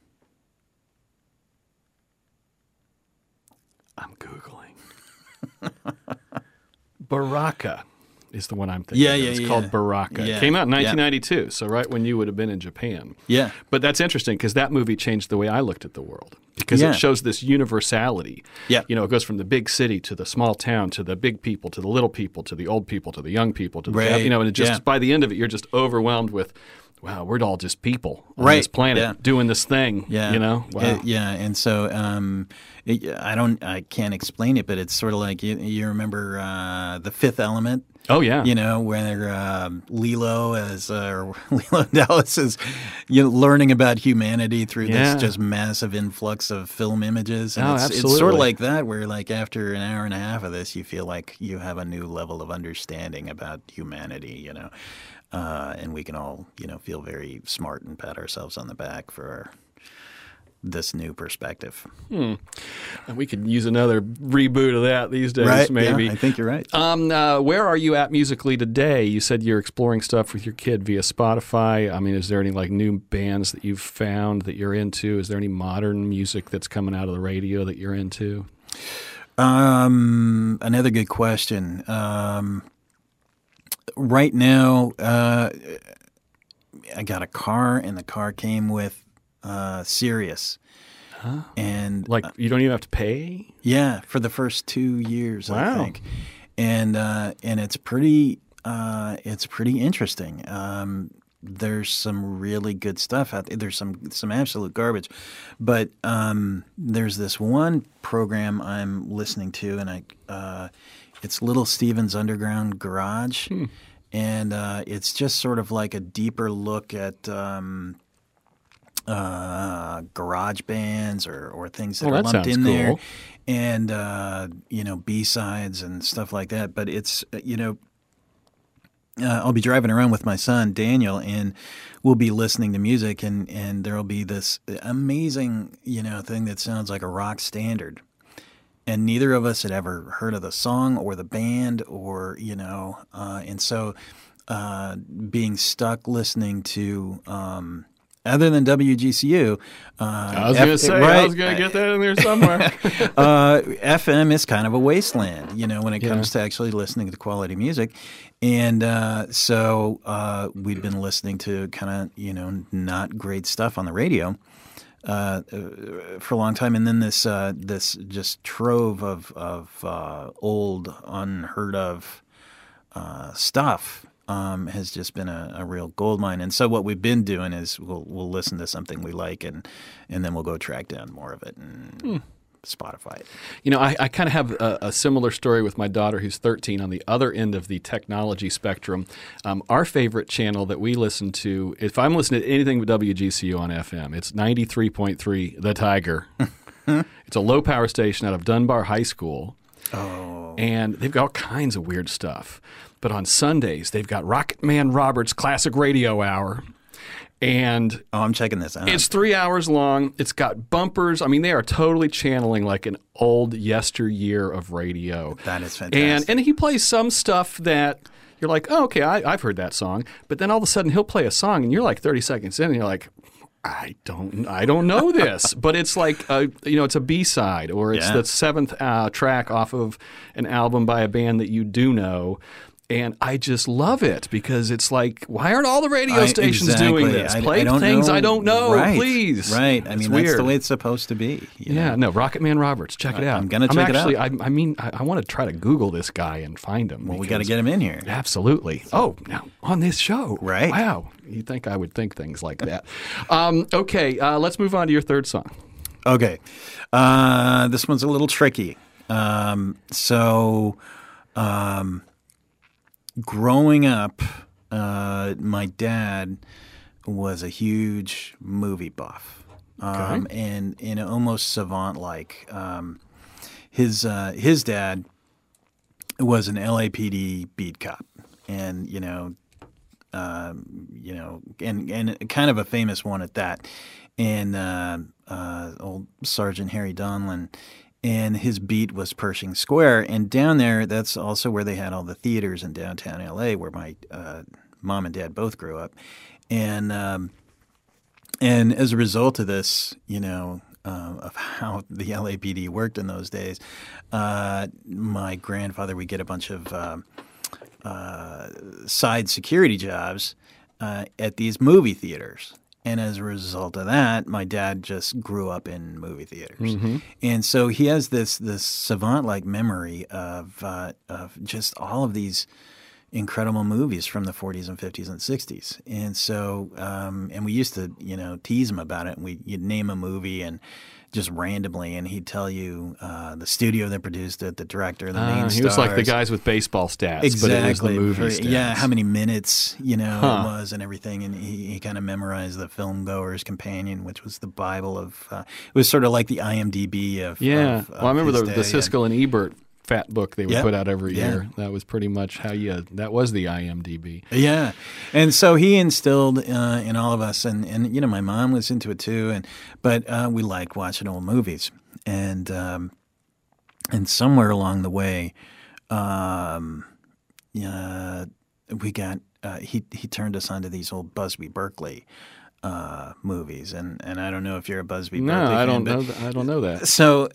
S2: I'm Googling. Baraka is the one I'm thinking of. It's called Baraka.
S1: Yeah.
S2: It came out in 1992, so right when you would have been in Japan.
S1: Yeah.
S2: But that's interesting because that movie changed the way I looked at the world because it shows this universality.
S1: Yeah.
S2: You know, it goes from the big city to the small town to the big people to the little people to the old people to the young people to the and it just by the end of it, you're just overwhelmed with, wow, we're all just people on this planet doing this thing.
S1: Yeah.
S2: You know? Wow.
S1: And so I can't explain it, but it's sort of like you remember The Fifth Element.
S2: Oh yeah,
S1: you know where Lilo Dallas is, learning about humanity through this just massive influx of film images, and it's sort of like that. Where like after an hour and a half of this, you feel like you have a new level of understanding about humanity. and we can all, feel very smart and pat ourselves on the back for this new perspective.
S2: And we could use another reboot of that these days,
S1: Right?
S2: maybe.
S1: Yeah, I think you're right.
S2: Where are you at musically today? You said you're exploring stuff with your kid via Spotify. I mean, is there any new bands that you've found that you're into? Is there any modern music that's coming out of the radio that you're into?
S1: Another good question. Right now, I got a car, and the car came with Sirius.
S2: Huh?
S1: And
S2: you don't even have to pay?
S1: yeah, for the first 2 years, I
S2: Wow.
S1: think. And it's pretty interesting. There's some really good stuff out there. There's some absolute garbage, but there's this one program I'm listening to, and it's Little Steven's Underground Garage, and it's just sort of like a deeper look at garage bands or things that
S2: Well,
S1: are
S2: that
S1: lumped
S2: sounds
S1: in there,
S2: cool.
S1: and B-sides and stuff like that. But it's I'll be driving around with my son Daniel, and we'll be listening to music, and there'll be this amazing thing that sounds like a rock standard, and neither of us had ever heard of the song or the band or and so being stuck listening to other than WGCU,
S2: I was going to say, I was going to get that in there somewhere.
S1: FM is kind of a wasteland, when it comes to actually listening to quality music. And so we'd been listening to kind of, not great stuff on the radio for a long time. And then this just trove of old, unheard of stuff has just been a real goldmine. And so what we've been doing is we'll listen to something we like, and then we'll go track down more of it and Spotify it.
S2: I kind of have a similar story with my daughter who's 13 on the other end of the technology spectrum. Our favorite channel that we listen to, if I'm listening to anything with WGCU on FM, it's 93.3 The Tiger. It's a low-power station out of Dunbar High School.
S1: Oh.
S2: And they've got all kinds of weird stuff. But on Sundays, they've got Rocket Man Roberts Classic Radio Hour. And
S1: I'm checking this out.
S2: it's 3 hours long. It's got bumpers. I mean, they are totally channeling like an old yesteryear of radio.
S1: That is fantastic.
S2: And he plays some stuff that you're like, oh, okay, I've heard that song. But then all of a sudden he'll play a song and you're like 30 seconds in and you're like, I don't know this. But it's like, it's a B-side, or it's the seventh track off of an album by a band that you do know. And I just love it because it's like, why aren't all the radio stations doing this? Play things I don't know,
S1: right,
S2: please.
S1: Right.
S2: It's
S1: I mean,
S2: weird.
S1: that's the way it's supposed to be.
S2: Yeah, no, Rocket Man Roberts. Check it out.
S1: I'm going to check it out.
S2: I want to try to Google this guy and find him.
S1: Well, we got to get him in here.
S2: Absolutely. Oh, now on this show.
S1: Right.
S2: Wow. You'd think I would think things like that. Okay, let's move on to your third song.
S1: Okay. This one's a little tricky. Growing up, my dad was a huge movie buff, and almost savant-like. His dad was an LAPD beat cop, and and kind of a famous one at that. And old Sergeant Harry Donlin. And his beat was Pershing Square. And down there, that's also where they had all the theaters in downtown L.A., where my mom and dad both grew up. And as a result of this, of how the LAPD worked in those days, my grandfather would get a bunch of side security jobs at these movie theaters. And as a result of that, my dad just grew up in movie theaters. Mm-hmm. And so he has this savant-like memory of just all of these incredible movies from the 40s and 50s and 60s. And so and we used to, tease him about it. And you'd name a movie and just randomly, and he'd tell you the studio that produced it, the director, the main stars.
S2: He was like the guys with baseball stats,
S1: exactly.
S2: But it was the movie stats.
S1: Yeah, how many minutes, it was and everything. And he kind of memorized the Film Goer's Companion, which was the Bible of it was sort of like the IMDb of
S2: I remember
S1: his
S2: the
S1: day.
S2: Siskel and Ebert fat book they would
S1: Yep.
S2: put out every
S1: Yeah.
S2: year. That was pretty much how that was the IMDb.
S1: Yeah, and so he instilled in all of us, and you know, my mom was into it too, but we liked watching old movies, and somewhere along the way, we got he turned us onto these old Busby Berkeley movies, and I don't know if you're a Busby
S2: No,
S1: Berkeley
S2: I
S1: fan,
S2: don't
S1: but-
S2: know. I don't know that.
S1: So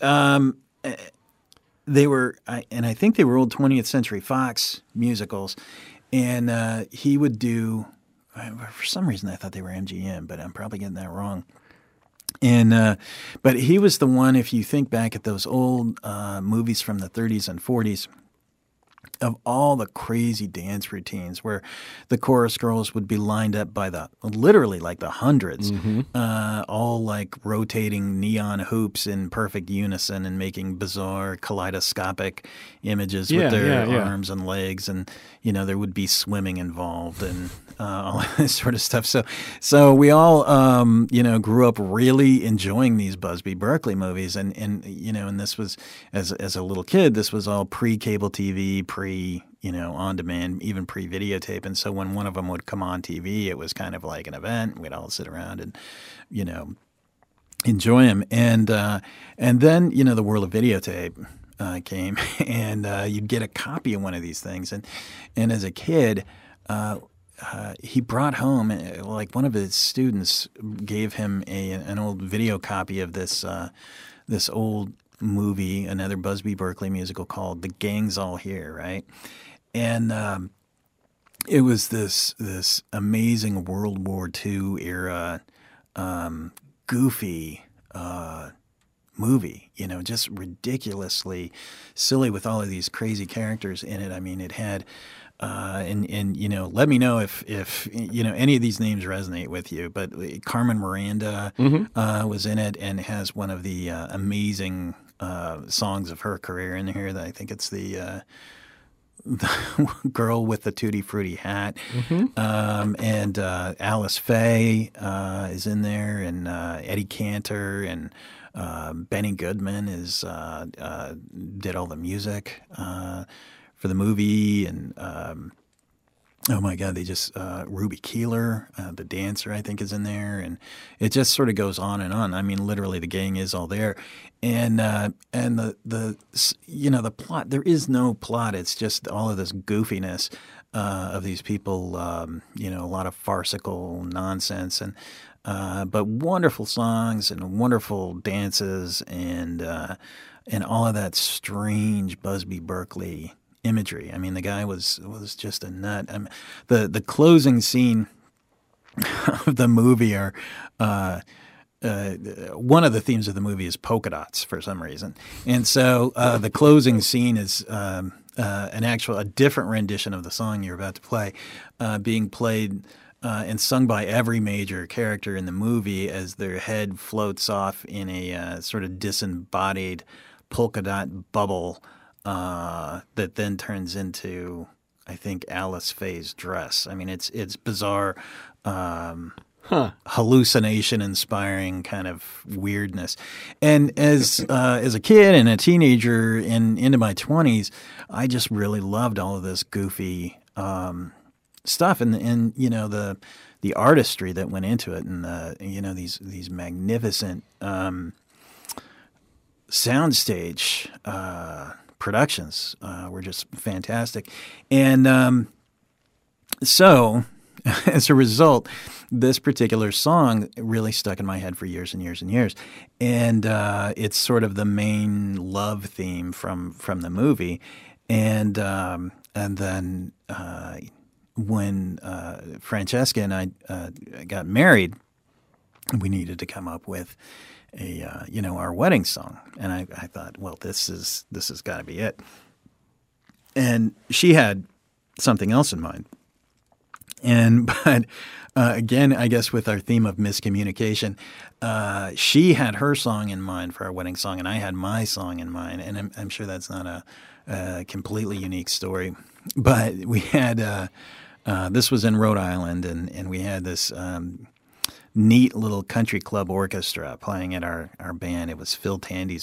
S1: they were, and I think they were old 20th Century Fox musicals, and he would do. For some reason, I thought they were MGM, but I'm probably getting that wrong. And but he was the one. If you think back at those old movies from the 30s and 40s. Of all the crazy dance routines where the chorus girls would be lined up by literally like the hundreds, all like rotating neon hoops in perfect unison and making bizarre kaleidoscopic images with their arms and legs. And, you know, there would be swimming involved and all this sort of stuff. So we all, you know, grew up really enjoying these Busby Berkeley movies. And you know, and this was, as a little kid, this was all pre-cable TV, you know, on demand, even pre-videotape. And so when one of them would come on TV, it was kind of like an event. We'd all sit around and, you know, enjoy them. And then, you know, the world of videotape came, and you'd get a copy of one of these things. And as a kid, he brought home, like one of his students gave him an old video copy of this old movie, another Busby Berkeley musical called The Gang's All Here, right? And it was this amazing World War II era goofy movie, you know, just ridiculously silly with all of these crazy characters in it. I mean, it had and you know, let me know if you know any of these names resonate with you. But Carmen Miranda was in it and has one of the amazing songs of her career in here. That I think it's the girl with the Tutti Frutti hat, and Alice Faye is in there, and Eddie Cantor, and Benny Goodman did all the music for the movie, and oh my God, they just Ruby Keeler, the dancer, I think, is in there, and it just sort of goes on and on. I mean, literally, the gang is all there, and the you know, the plot. There is no plot. It's just all of this goofiness of these people. You know, a lot of farcical nonsense, and but wonderful songs and wonderful dances, and all of that strange Busby Berkeley imagery. I mean, the guy was just a nut. The closing scene of the movie are one of the themes of the movie is polka dots for some reason, and so the closing scene is a different rendition of the song you're about to play, being played and sung by every major character in the movie as their head floats off in a sort of disembodied polka dot bubble. That then turns into, I think, Alice Faye's dress. I mean, it's bizarre, hallucination-inspiring kind of weirdness. And as a kid and a teenager and into my 20s, I just really loved all of this goofy stuff, and you know, the artistry that went into it, and you know, these magnificent soundstage productions were just fantastic. And so as a result, this particular song really stuck in my head for years and years and years. And it's sort of the main love theme from the movie. And then when Francesca and I got married, we needed to come up with our wedding song. And I thought, well, this has got to be it. And she had something else in mind. But again, I guess with our theme of miscommunication, she had her song in mind for our wedding song, and I had my song in mind. And I'm sure that's not a completely unique story. But we had this was in Rhode Island, and we had this neat little country club orchestra playing at our band. It was Phil Tandy's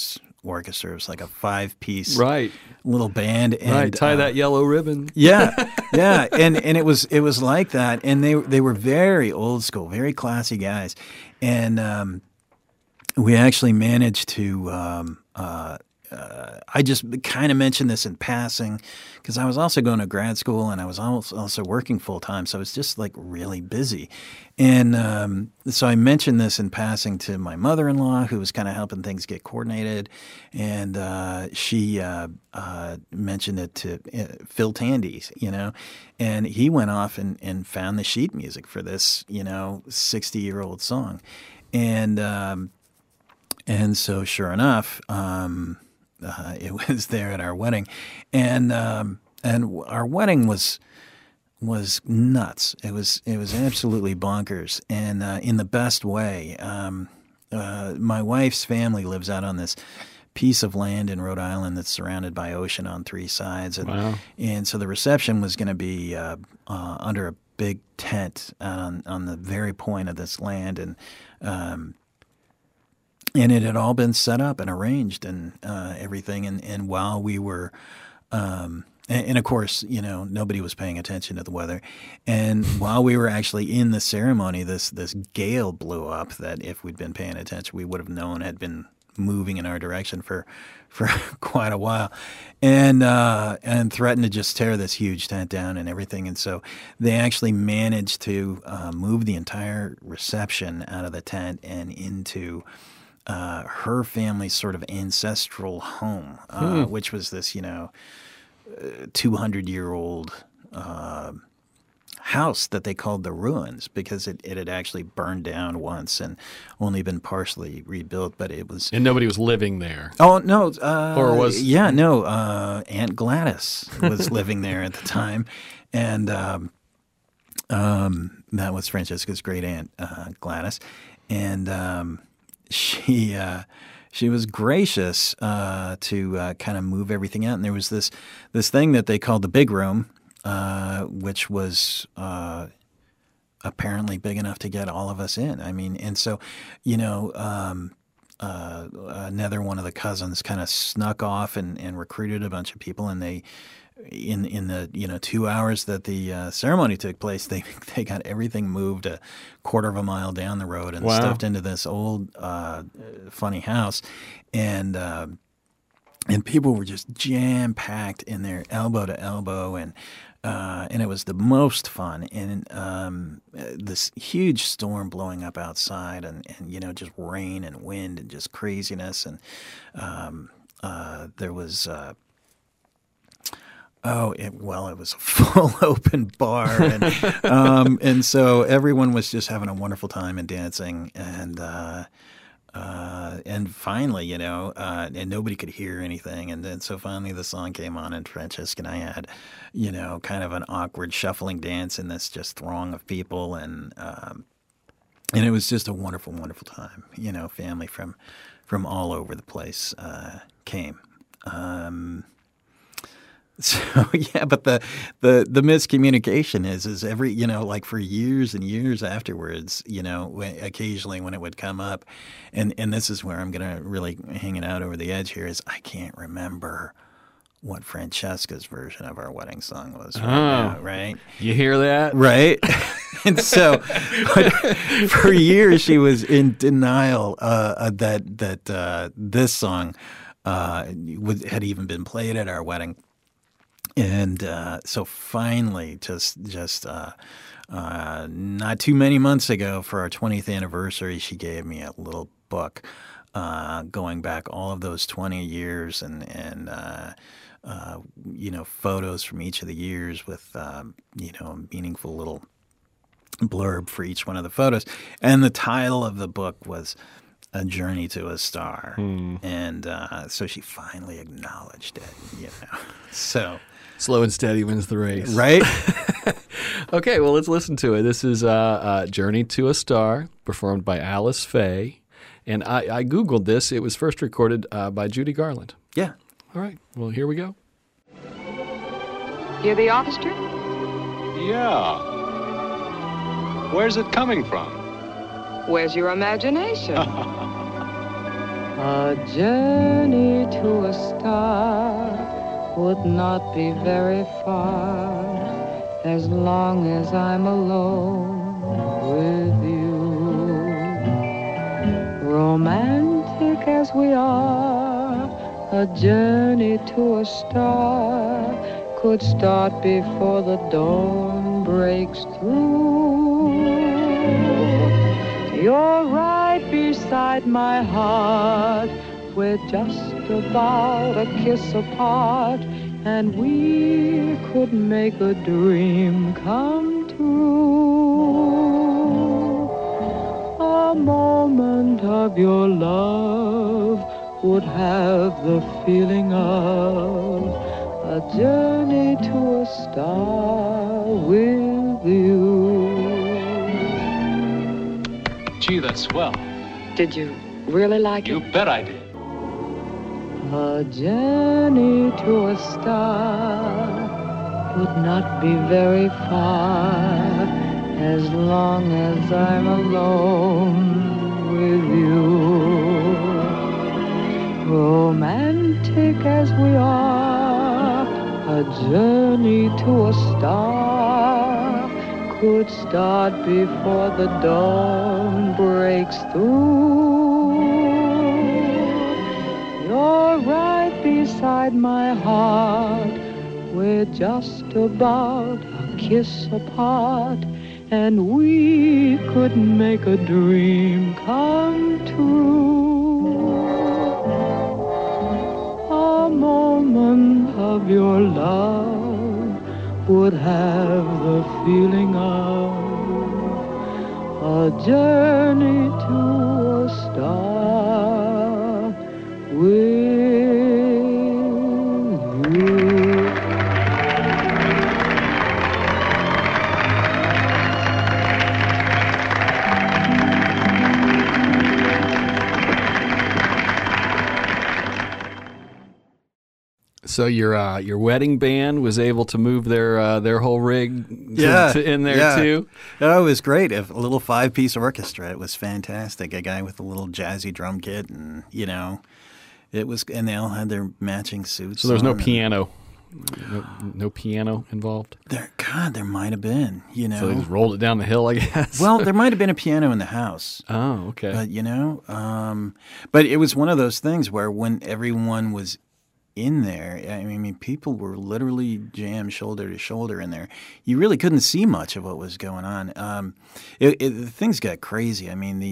S1: orchestra. It was like a 5-piece
S2: Right.
S1: little band. And,
S2: Right. Tie that yellow ribbon.
S1: Yeah, yeah, and it was like that, and they were very old school, very classy guys, and we actually managed to. I just kind of mentioned this in passing because I was also going to grad school and I was also working full time, so I was just like really busy, and so I mentioned this in passing to my mother-in-law, who was kind of helping things get coordinated, and she mentioned it to Phil Tandy, and he went off and found the sheet music for this 60-year-old song, and so sure enough. It was there at our wedding, and our wedding was nuts. It was absolutely bonkers, and in the best way. My wife's family lives out on this piece of land in Rhode Island that's surrounded by ocean on 3 sides, and
S2: Wow.
S1: and so the reception was going to be under a big tent on the very point of this land, and it had all been set up and arranged and everything. And while we were, and of course, nobody was paying attention to the weather. And while we were actually in the ceremony, this gale blew up that if we'd been paying attention, we would have known had been moving in our direction for quite a while, and threatened to just tear this huge tent down and everything. And so they actually managed to move the entire reception out of the tent and into her family's sort of ancestral home, which was this, 200-year-old house that they called the Ruins because it had actually burned down once and only been partially rebuilt, but it was.
S2: And nobody was living there.
S1: Oh no!
S2: Or was?
S1: Yeah, no. Aunt Gladys was living there at the time, and that was Francesca's great aunt, Gladys, and. She was gracious to kind of move everything out, and there was this thing that they called the big room, which was apparently big enough to get all of us in. I mean, and so another one of the cousins kind of snuck off and recruited a bunch of people, and they. In the 2 hours that the ceremony took place, they got everything moved a quarter of a mile down the road and
S2: Wow.
S1: stuffed into this old funny house, and people were just jam packed in there, elbow to elbow, and it was the most fun. And this huge storm blowing up outside, and just rain and wind and just craziness, and there was. It was a full open bar, and so everyone was just having a wonderful time and dancing, and finally, and nobody could hear anything, and then so finally the song came on, and Francesca and I had, kind of an awkward shuffling dance in this just throng of people, and it was just a wonderful, wonderful time. Family from all over the place came. So yeah, but the miscommunication is every like for years and years afterwards, occasionally when it would come up, and this is where I'm gonna really hang it out over the edge here, is I can't remember what Francesca's version of our wedding song was right now, right?
S2: You hear that?
S1: Right. And so for years she was in denial that this song had even been played at our wedding. And so finally, just not too many months ago, for our 20th anniversary, she gave me a little book going back all of those 20 years and photos from each of the years with, a meaningful little blurb for each one of the photos. And the title of the book was A Journey to a Star. And so she finally acknowledged it, So...
S2: Slow and steady wins the race.
S1: Right?
S2: Okay, well, let's listen to it. This is Journey to a Star, performed by Alice Faye. And I Googled this. It was first recorded by Judy Garland.
S1: Yeah.
S2: All right, well, here we go.
S4: Hear the orchestra?
S5: Yeah. Where's it coming from?
S4: Where's your imagination? A journey to a star would not be very far as long as I'm alone with you. Romantic as we are, a journey to a star could start before the dawn breaks through. You're right beside my heart. We're just about a kiss apart, and we could make a dream come true. A moment of your love would have the feeling of a journey to a star with you.
S5: Gee, that's swell.
S4: Did you really like
S5: You
S4: it?
S5: bet I did.
S4: A journey to a star would not be very far as long as I'm alone with you. Romantic as we are, a journey to a star could start before the dawn breaks through. You're right beside my heart. We're just about a kiss apart, and we could make a dream come true. A moment of your love would have the feeling of a journey to a star with you.
S2: So your wedding band was able to move their whole rig in there too?
S1: Oh, it was great. A little 5-piece orchestra. It was fantastic. A guy with a little jazzy drum kit, and it was. And they all had their matching suits.
S2: So there was no
S1: on,
S2: piano, no piano involved.
S1: there might have been.
S2: So they just rolled it down the hill, I guess.
S1: Well, there might have been a piano in the house.
S2: Oh, okay.
S1: But but it was one of those things where when everyone was in there, I mean, people were literally jammed shoulder to shoulder in there. You really couldn't see much of what was going on. Things got crazy. I mean,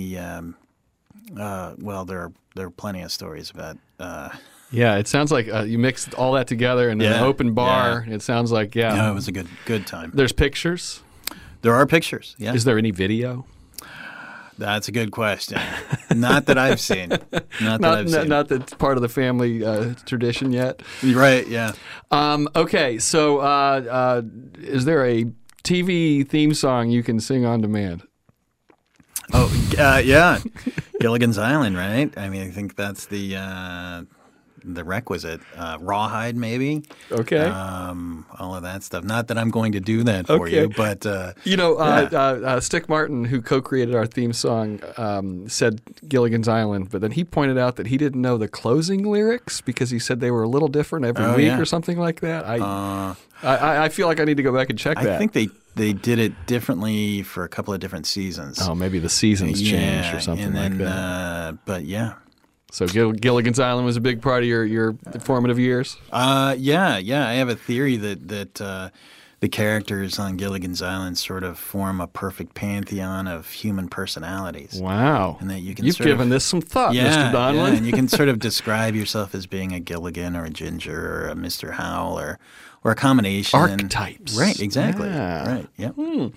S1: well, there are plenty of stories about.
S2: Yeah, it sounds like you mixed all that together in an open bar.
S1: Yeah.
S2: It sounds like
S1: No, it was a good time.
S2: There's pictures.
S1: There are pictures. Yeah,
S2: Is there any video?
S1: That's a good question. Not that I've seen. Not
S2: Not that's part of the family tradition yet.
S1: Right. Yeah.
S2: Okay, so is there a TV theme song you can sing on demand?
S1: Oh, yeah. Gilligan's Island, right? I mean, I think that's the requisite. Rawhide, maybe.
S2: Okay.
S1: All of that stuff. Not that I'm going to do that for you, but
S2: Stick Martin, who co-created our theme song, said Gilligan's Island, but then he pointed out that he didn't know the closing lyrics because he said they were a little different every week or something like that. I feel like I need to go back and check that.
S1: I think they did it differently for a couple of different seasons.
S2: Oh, maybe the seasons changed or something like that.
S1: But yeah.
S2: So Gilligan's Island was a big part of your formative years?
S1: Yeah. I have a theory that the characters on Gilligan's Island sort of form a perfect pantheon of human personalities.
S2: Wow.
S1: And that you've
S2: given this some thought, Mr. Donlin.
S1: Yeah, and you can sort of describe yourself as being a Gilligan or a Ginger or a Mr. Howell or a combination.
S2: Archetypes.
S1: Right, exactly.
S2: Yeah.
S1: Right, yeah.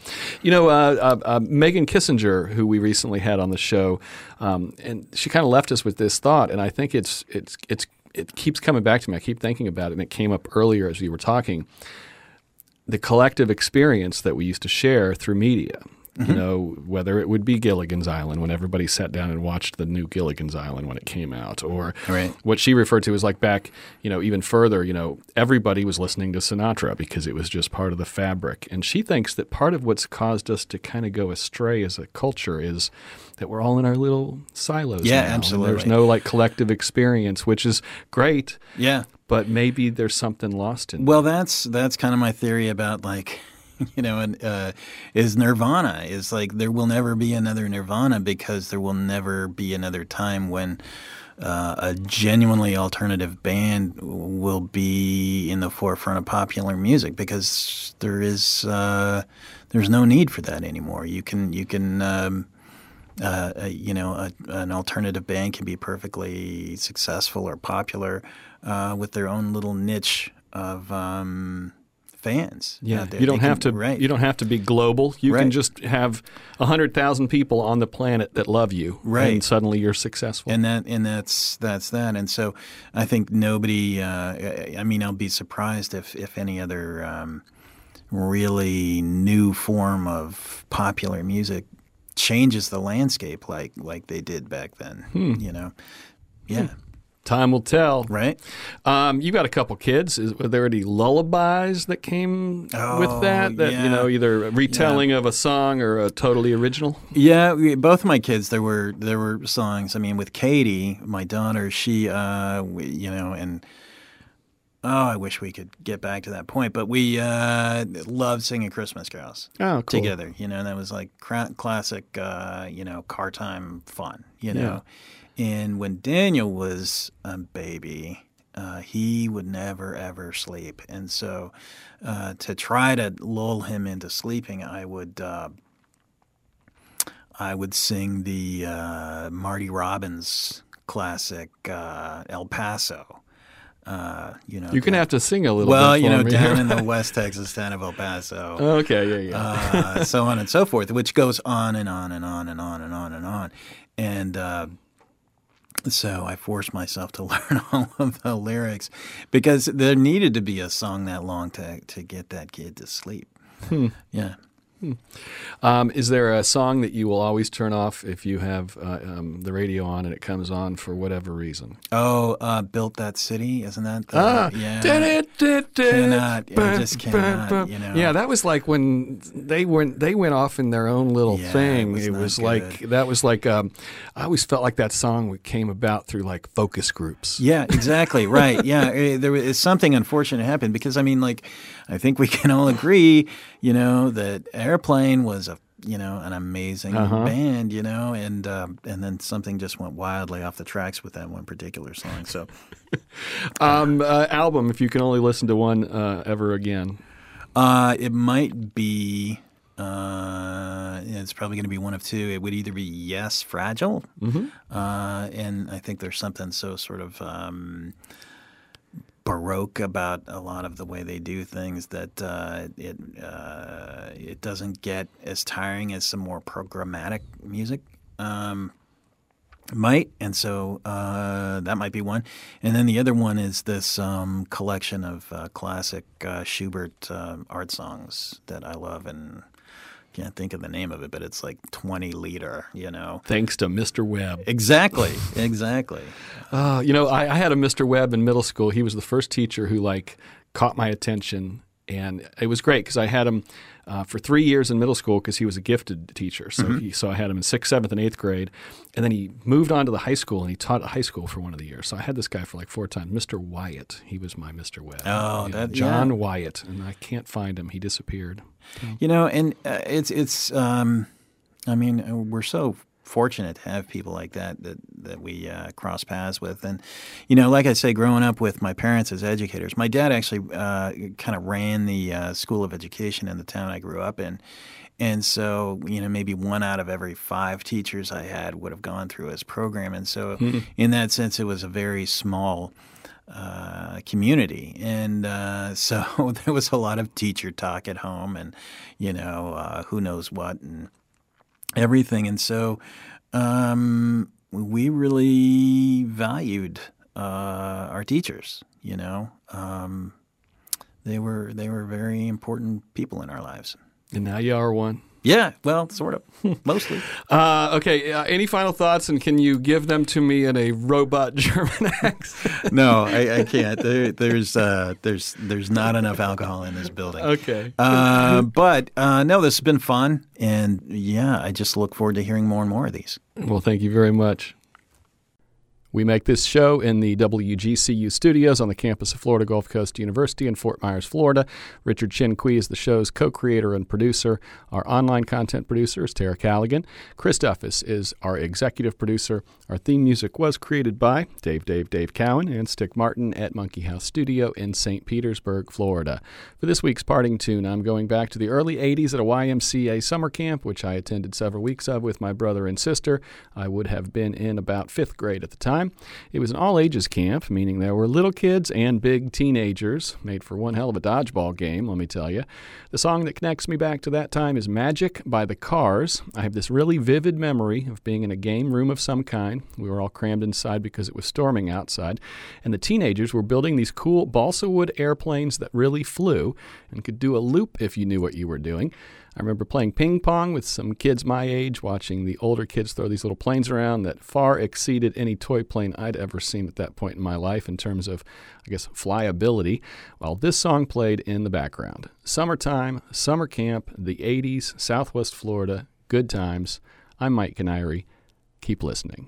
S2: Megan Kissinger, who we recently had on the show, and she kind of left us with this thought, and I think it keeps coming back to me. I keep thinking about it, and it came up earlier as we were talking. The collective experience that we used to share through media, You know, whether it would be Gilligan's Island when everybody sat down and watched the new Gilligan's Island when it came out, or
S1: Right.
S2: what she referred to as like back, you know, even further, you know, everybody was listening to Sinatra because it was just part of the fabric. And she thinks that part of what's caused us to kind of go astray as a culture is that we're all in our little silos
S1: Yeah,
S2: now. And
S1: absolutely.
S2: there's no like collective experience, which is great,
S1: Yeah.
S2: but maybe there's something lost in
S1: Well, that's kind of my theory about like, you know, is Nirvana is like there will never be another Nirvana because there will never be another time when a genuinely alternative band will be in the forefront of popular music because there's no need for that anymore. You can you know, an alternative band can be perfectly successful or popular with their own little niche of fans.
S2: Yeah,
S1: They
S2: you don't have to.
S1: Right.
S2: You don't have to be global. You can
S1: Right.
S2: just have 100,000 people on the planet that love you,
S1: Right.
S2: and suddenly you're successful.
S1: And that's that. And so I think nobody. I mean, I'll be surprised if any other really new form of popular music changes the landscape like they did back then. You know. Yeah.
S2: Time will tell.
S1: Right.
S2: You got a couple kids. Were there any lullabies that came with that? That
S1: yeah.
S2: you know, either a retelling of a song or a totally original.
S1: Yeah, both of my kids. There were songs. I mean, with Katie, my daughter, she, you know, and I wish we could get back to that point, but we loved singing Christmas carols
S2: Oh, cool.
S1: together. You know, and that was like classic, you know, car time fun. You know, and when Daniel was a baby. He would never, ever sleep. And so to try to lull him into sleeping, I would sing the Marty Robbins classic El Paso. You know,
S2: You're gonna have to sing a little.
S1: well,
S2: bit
S1: you
S2: for
S1: know,
S2: me.
S1: down in the West Texas town of El Paso.
S2: Okay, yeah.
S1: So on and so forth, which goes on and on and on and on and on and on. And so I forced myself to learn all of the lyrics because there needed to be a song that long to get that kid to sleep. Yeah.
S2: Is there a song that you will always turn off if you have the radio on and it comes on for whatever reason?
S1: Oh, Built That City, isn't that? Yeah.
S2: Cannot.
S1: I just cannot. You know.
S2: Yeah, that was like when they went off in their own little
S1: Yeah,
S2: thing.
S1: it was not
S2: like
S1: good.
S2: that was like I always felt like that song came about through like focus groups.
S1: Yeah, exactly. Right. Yeah. There was something unfortunate happened because, I mean, like, I think we can all agree, you know, that Airplane was an amazing band, you know, and then something just went wildly off the tracks with that one particular song. So,
S2: Album, if you can only listen to one ever again.
S1: it might be. It's probably going to be one of two. It would either be Yes, Fragile, and I think there's something so sort of Baroque about a lot of the way they do things that it doesn't get as tiring as some more programmatic music might, and so that might be one. And then the other one is this collection of classic Schubert art songs that I love and can't think of the name of it, but it's like 20 liter, you know.
S2: Thanks to Mr. Webb.
S1: Exactly.
S2: You know, I had a Mr. Webb in middle school. He was the first teacher who like caught my attention, and it was great because I had him for 3 years in middle school because he was a gifted teacher. So so I had him in 6th, 7th, and 8th grade, and then he moved on to the high school and he taught at high school for one of the years. So I had this guy for like 4 times, Mr. Wyatt. He was my Mr. Webb.
S1: Oh,
S2: You know,
S1: that-
S2: John
S1: yeah.
S2: Wyatt, and I can't find him. He disappeared.
S1: You know, and it's I mean, we're so fortunate to have people like that we cross paths with. And, you know, like I say, growing up with my parents as educators, my dad actually kind of ran the School of Education in the town I grew up in. And so, you know, maybe 1 out of every 5 teachers I had would have gone through his program. And so in that sense, it was a very small community. And so there was a lot of teacher talk at home and, you know, who knows what and everything. And so we really valued our teachers, you know. They were very important people in our lives.
S2: And now you are one.
S1: Yeah, well, sort of, mostly.
S2: Okay, any final thoughts, and can you give them to me in a robot German accent?
S1: No, I can't. There's not enough alcohol in this building.
S2: Okay.
S1: But no, this has been fun, and yeah, I just look forward to hearing more and more of these.
S2: Well, thank you very much. We make this show in the WGCU studios on the campus of Florida Gulf Coast University in Fort Myers, Florida. Richard Chinqui is the show's co-creator and producer. Our online content producer is Tara Callaghan. Chris Duffus is our executive producer. Our theme music was created by Dave Cowan and Stick Martin at Monkey House Studio in St. Petersburg, Florida. For this week's parting tune, I'm going back to the early 80s at a YMCA summer camp, which I attended several weeks of with my brother and sister. I would have been in about 5th grade at the time. It was an all-ages camp, meaning there were little kids and big teenagers. Made for one hell of a dodgeball game, let me tell you. The song that connects me back to that time is Magic by The Cars. I have this really vivid memory of being in a game room of some kind. We were all crammed inside because it was storming outside, and the teenagers were building these cool balsa wood airplanes that really flew and could do a loop if you knew what you were doing. I remember playing ping pong with some kids my age, watching the older kids throw these little planes around that far exceeded any toy plane I'd ever seen at that point in my life in terms of, I guess, flyability, while this song played in the background. Summertime, summer camp, the 80s, Southwest Florida, good times. I'm Mike Canary. Keep listening.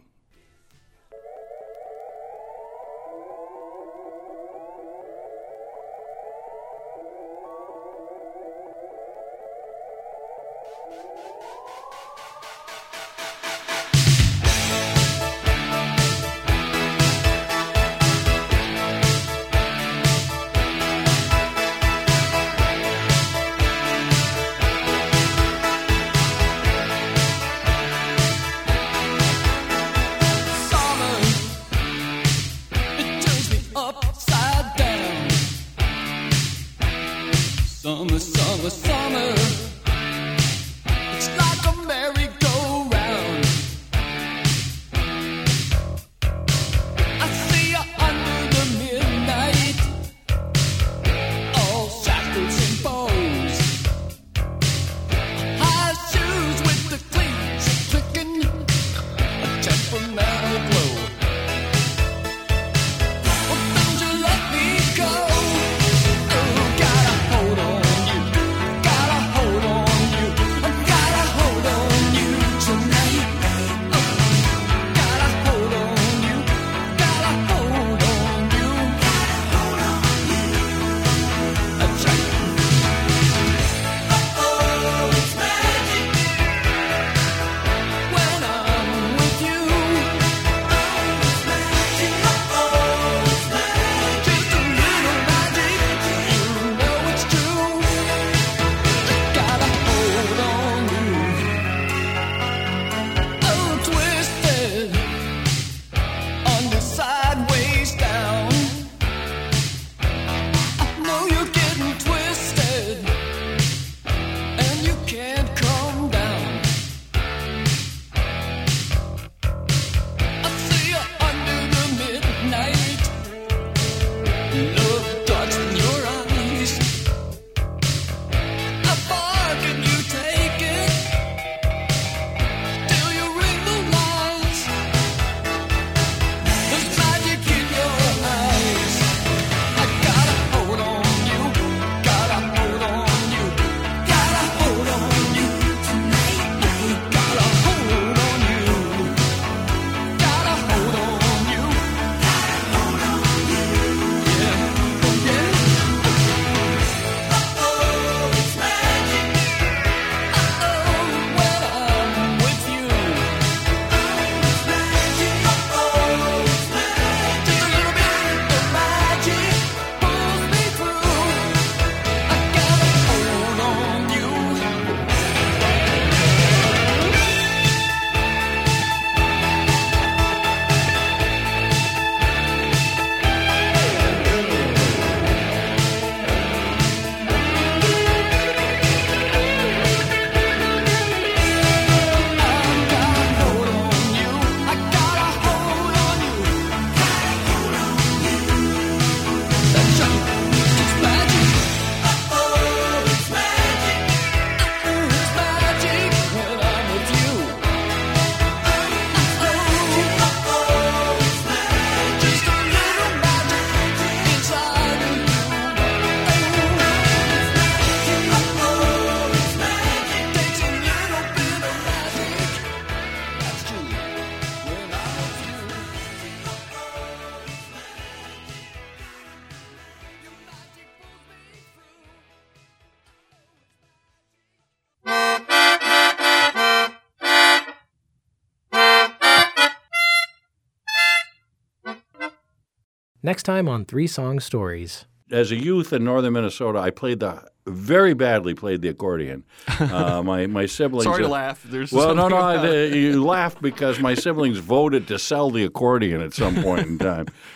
S6: Next time on 3 Song Stories.
S7: As a youth in northern Minnesota, I very badly played the accordion. My siblings.
S2: Sorry to laugh.
S7: You laughed because my siblings voted to sell the accordion at some point in time.